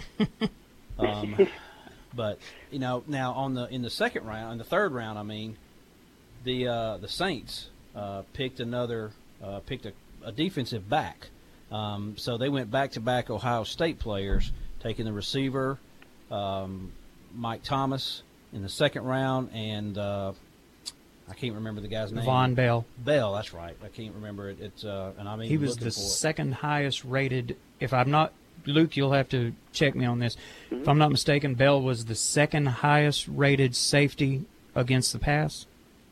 But now in the second round, in the third round, the Saints picked a defensive back. So they went back-to-back Ohio State players, taking the receiver Mike Thomas in the second round, and I can't remember the guy's name. Von Bell. Bell, that's right. I can't remember it. He was the second highest rated. If I'm not, Luke, you'll have to check me on this. Mm-hmm. If I'm not mistaken, Bell was the second highest rated safety against the pass.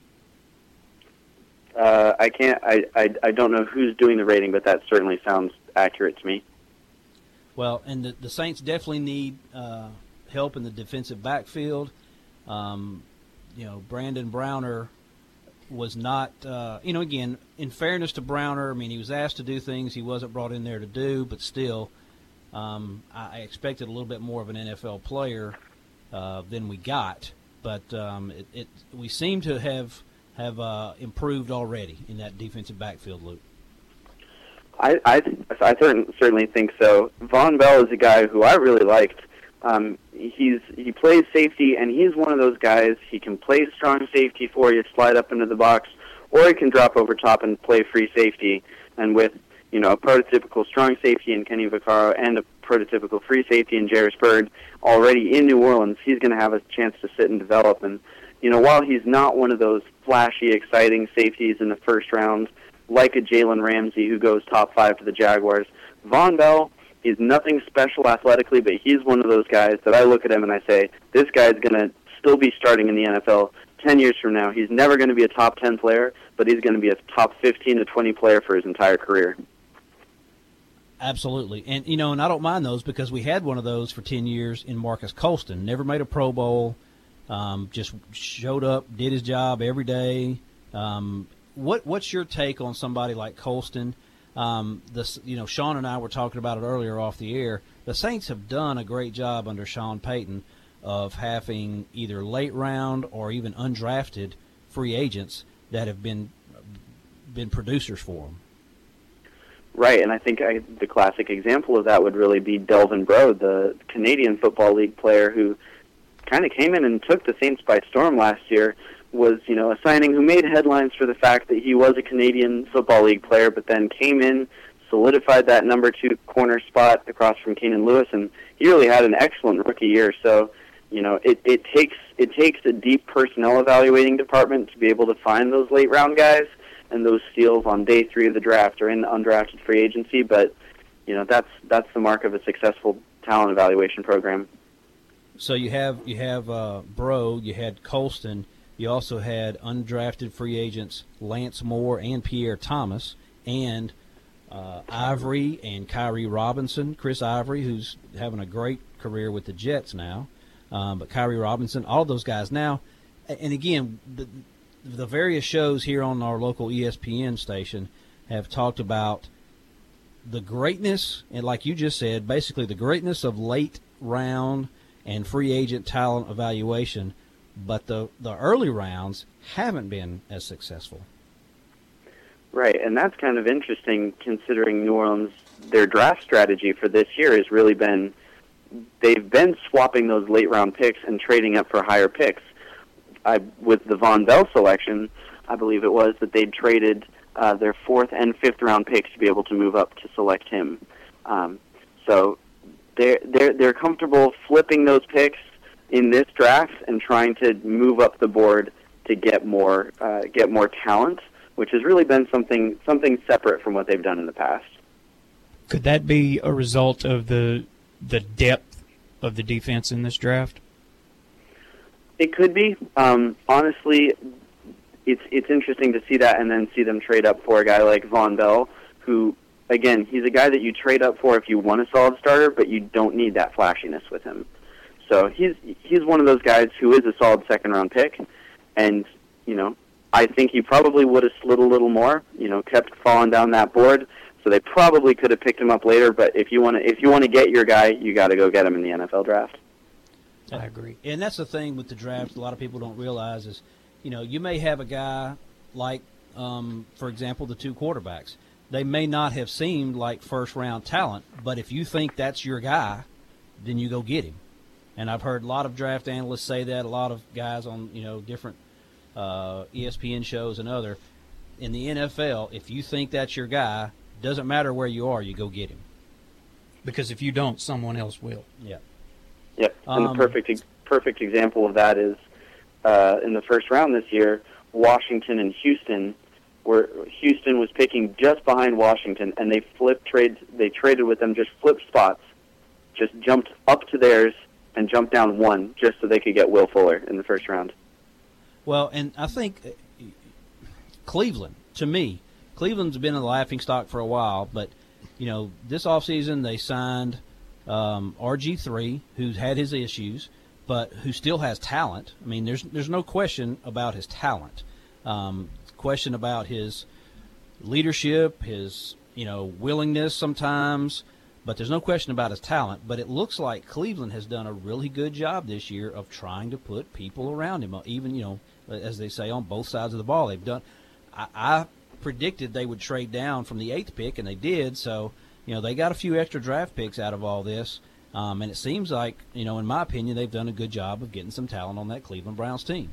I can't. I don't know who's doing the rating, but that certainly sounds accurate to me. Well, and the Saints definitely need help in the defensive backfield. Brandon Browner was not, again, in fairness to Browner, he was asked to do things he wasn't brought in there to do, but still, I expected a little bit more of an NFL player than we got. But we seem to have improved already in that defensive backfield, Luke. I certainly think so. Von Bell is a guy who I really liked. He plays safety, and he's one of those guys. He can play strong safety for you, slide up into the box, or he can drop over top and play free safety. And with a prototypical strong safety in Kenny Vaccaro and a prototypical free safety in Jairus Byrd already in New Orleans, he's going to have a chance to sit and develop. And while he's not one of those flashy, exciting safeties in the first round, like a Jalen Ramsey who goes top 5 to the Jaguars, Von Bell is nothing special athletically, but he's one of those guys that I look at him and I say, this guy's going to still be starting in the NFL 10 years from now. He's never going to be a top 10 player, but he's going to be a top 15 to 20 player for his entire career. Absolutely. And, and I don't mind those because we had one of those for 10 years in Marcus Colston. Never made a Pro Bowl, just showed up, did his job every day. What's your take on somebody like Colston? Sean and I were talking about it earlier off the air. The Saints have done a great job under Sean Payton of having either late round or even undrafted free agents that have been producers for them. Right, and I think the classic example of that would really be Delvin Breaux, the Canadian Football League player who kind of came in and took the Saints by storm last year. Was, a signing who made headlines for the fact that he was a Canadian Football League player, but then came in, solidified that number 2 corner spot across from Keenan Lewis, and he really had an excellent rookie year. So, it takes a deep personnel evaluating department to be able to find those late round guys and those steals on day 3 of the draft or in undrafted free agency. But, that's the mark of a successful talent evaluation program. So you have Breaux, you had Colston. You also had undrafted free agents Lance Moore and Pierre Thomas, and Ivory and Kyrie Robinson, Chris Ivory, who's having a great career with the Jets now, but Kyrie Robinson, all those guys now. And again, the various shows here on our local ESPN station have talked about the greatness, and like you just said, basically the greatness of late round and free agent talent evaluation. but the early rounds haven't been as successful. Right, and that's kind of interesting considering New Orleans, their draft strategy for this year has really been, they've been swapping those late-round picks and trading up for higher picks. With the Von Bell selection, I believe it was that they'd traded their 4th and 5th round picks to be able to move up to select him. So they're comfortable flipping those picks in this draft and trying to move up the board to get more talent, which has really been something separate from what they've done in the past. Could that be a result of the depth of the defense in this draft? It could be. Honestly, it's interesting to see that and then see them trade up for a guy like Von Bell, who, again, he's a guy that you trade up for if you want a solid starter, but you don't need that flashiness with him. So he's one of those guys who is a solid second-round pick, and, I think he probably would have slid a little more, kept falling down that board, so they probably could have picked him up later, but if you want to get your guy, you got to go get him in the NFL draft. I agree. And that's the thing with the draft a lot of people don't realize is, you may have a guy like, for example, the 2 quarterbacks. They may not have seemed like first-round talent, but if you think that's your guy, then you go get him. And I've heard a lot of draft analysts say that, a lot of guys on, different ESPN shows and other. In the NFL, if you think that's your guy, doesn't matter where you are, you go get him. Because if you don't, someone else will. Yeah. Yep, and the perfect example of that is in the first round this year, Washington and Houston, where Houston was picking just behind Washington, and they traded with them, just flipped spots, just jumped up to theirs and jumped down 1 just so they could get Will Fuller in the first round. Well, and I think Cleveland, to me, Cleveland's been a laughingstock for a while, but this offseason they signed RG3, who's had his issues, but who still has talent. I mean, there's no question about his talent. Question about his leadership, his willingness sometimes, but there's no question about his talent. But it looks like Cleveland has done a really good job this year of trying to put people around him, even as they say, on both sides of the ball. They've done. I predicted they would trade down from the 8th pick, and they did. So they got a few extra draft picks out of all this. And it seems like, in my opinion, they've done a good job of getting some talent on that Cleveland Browns team.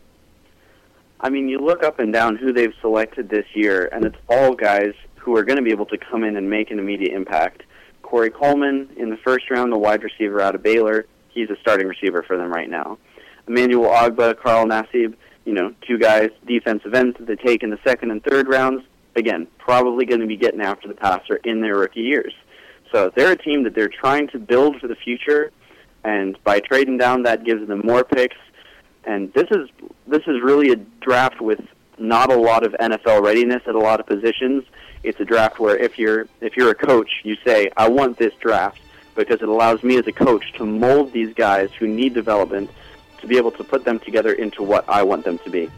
I mean, you look up and down who they've selected this year, and it's all guys who are going to be able to come in and make an immediate impact. Corey Coleman in the first round, the wide receiver out of Baylor, he's a starting receiver for them right now. Emmanuel Ogbah, Carl Nassib, 2 guys, defensive ends that they take in the 2nd and 3rd rounds, again, probably going to be getting after the passer in their rookie years. So they're a team that they're trying to build for the future, and by trading down, that gives them more picks. And this is really a draft with not a lot of NFL readiness at a lot of positions. It's a draft where if you're a coach, you say, I want this draft because it allows me as a coach to mold these guys who need development to be able to put them together into what I want them to be.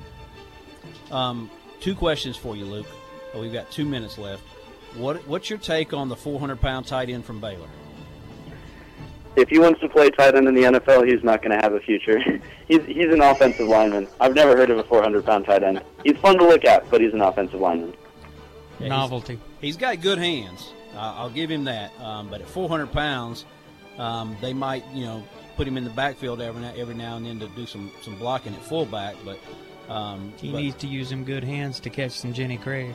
2 questions for you, Luke. We've got 2 minutes left. What's your take on the 400-pound tight end from Baylor? If he wants to play tight end in the NFL, he's not going to have a future. He's an offensive lineman. I've never heard of a 400-pound tight end. He's fun to look at, but he's an offensive lineman. Yeah, Novelty. He's got good hands. I'll give him that. But at 400 pounds, they might, put him in the backfield every now and then to do some blocking at fullback. But he needs to use some good hands to catch some Jenny Craig.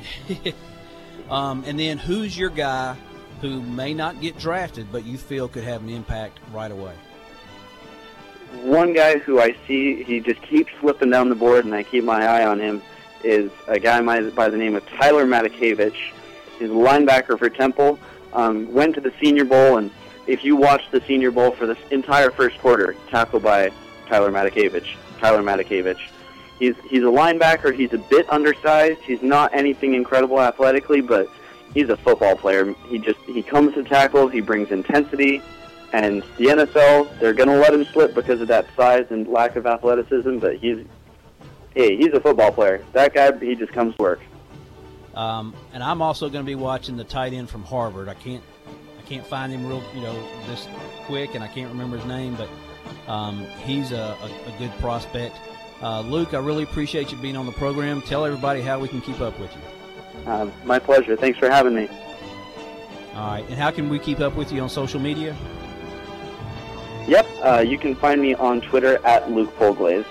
And then who's your guy who may not get drafted but you feel could have an impact right away? One guy who I see, he just keeps slipping down the board, and I keep my eye on him, is a guy by the name of Tyler Matakevich. He's a linebacker for Temple. Went to the Senior Bowl, and if you watch the Senior Bowl for the entire first quarter, tackled by Tyler Matakevich. He's a linebacker. He's a bit undersized. He's not anything incredible athletically, but he's a football player. He comes to tackles. He brings intensity. And the NFL, they're going to let him slip because of that size and lack of athleticism, but he's a football player. That guy, he just comes to work. And I'm also going to be watching the tight end from Harvard. I can't find him real, this quick, and I can't remember his name, but He's a good prospect. Luke, I really appreciate you being on the program. Tell everybody how we can keep up with you. My pleasure. Thanks for having me. All right, and how can we keep up with you on social media? Yep, you can find me on Twitter at Luke Polglaze.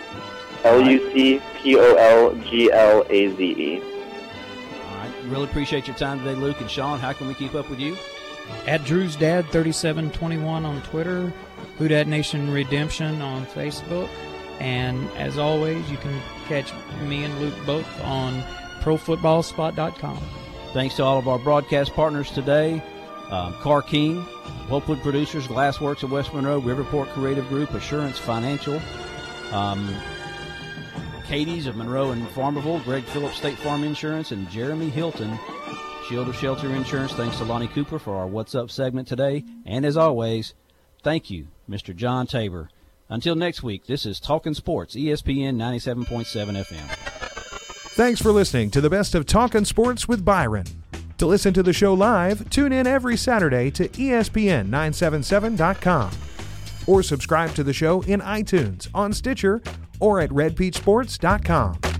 LuCPolGlaze. All right, really appreciate your time today, Luke. And Sean, how can we keep up with you? At Drew's Dad 3721 on Twitter, Who Dat Nation Redemption on Facebook, and as always, you can catch me and Luke both on ProFootballSpot.com. Thanks to all of our broadcast partners today: Car King, Wolfwood Producers, Glassworks of West Monroe, Riverport Creative Group, Assurance Financial, Katie's of Monroe and Farmerville, Greg Phillips State Farm Insurance, and Jeremy Hilton, Shield of Shelter Insurance. Thanks to Lonnie Cooper for our What's Up segment today. And as always, thank you, Mr. John Tabor. Until next week, this is Talkin' Sports, ESPN 97.7 FM. Thanks for listening to the best of Talkin' Sports with Byron. To listen to the show live, tune in every Saturday to ESPN977.com or subscribe to the show in iTunes, on Stitcher, or at redpeachsports.com.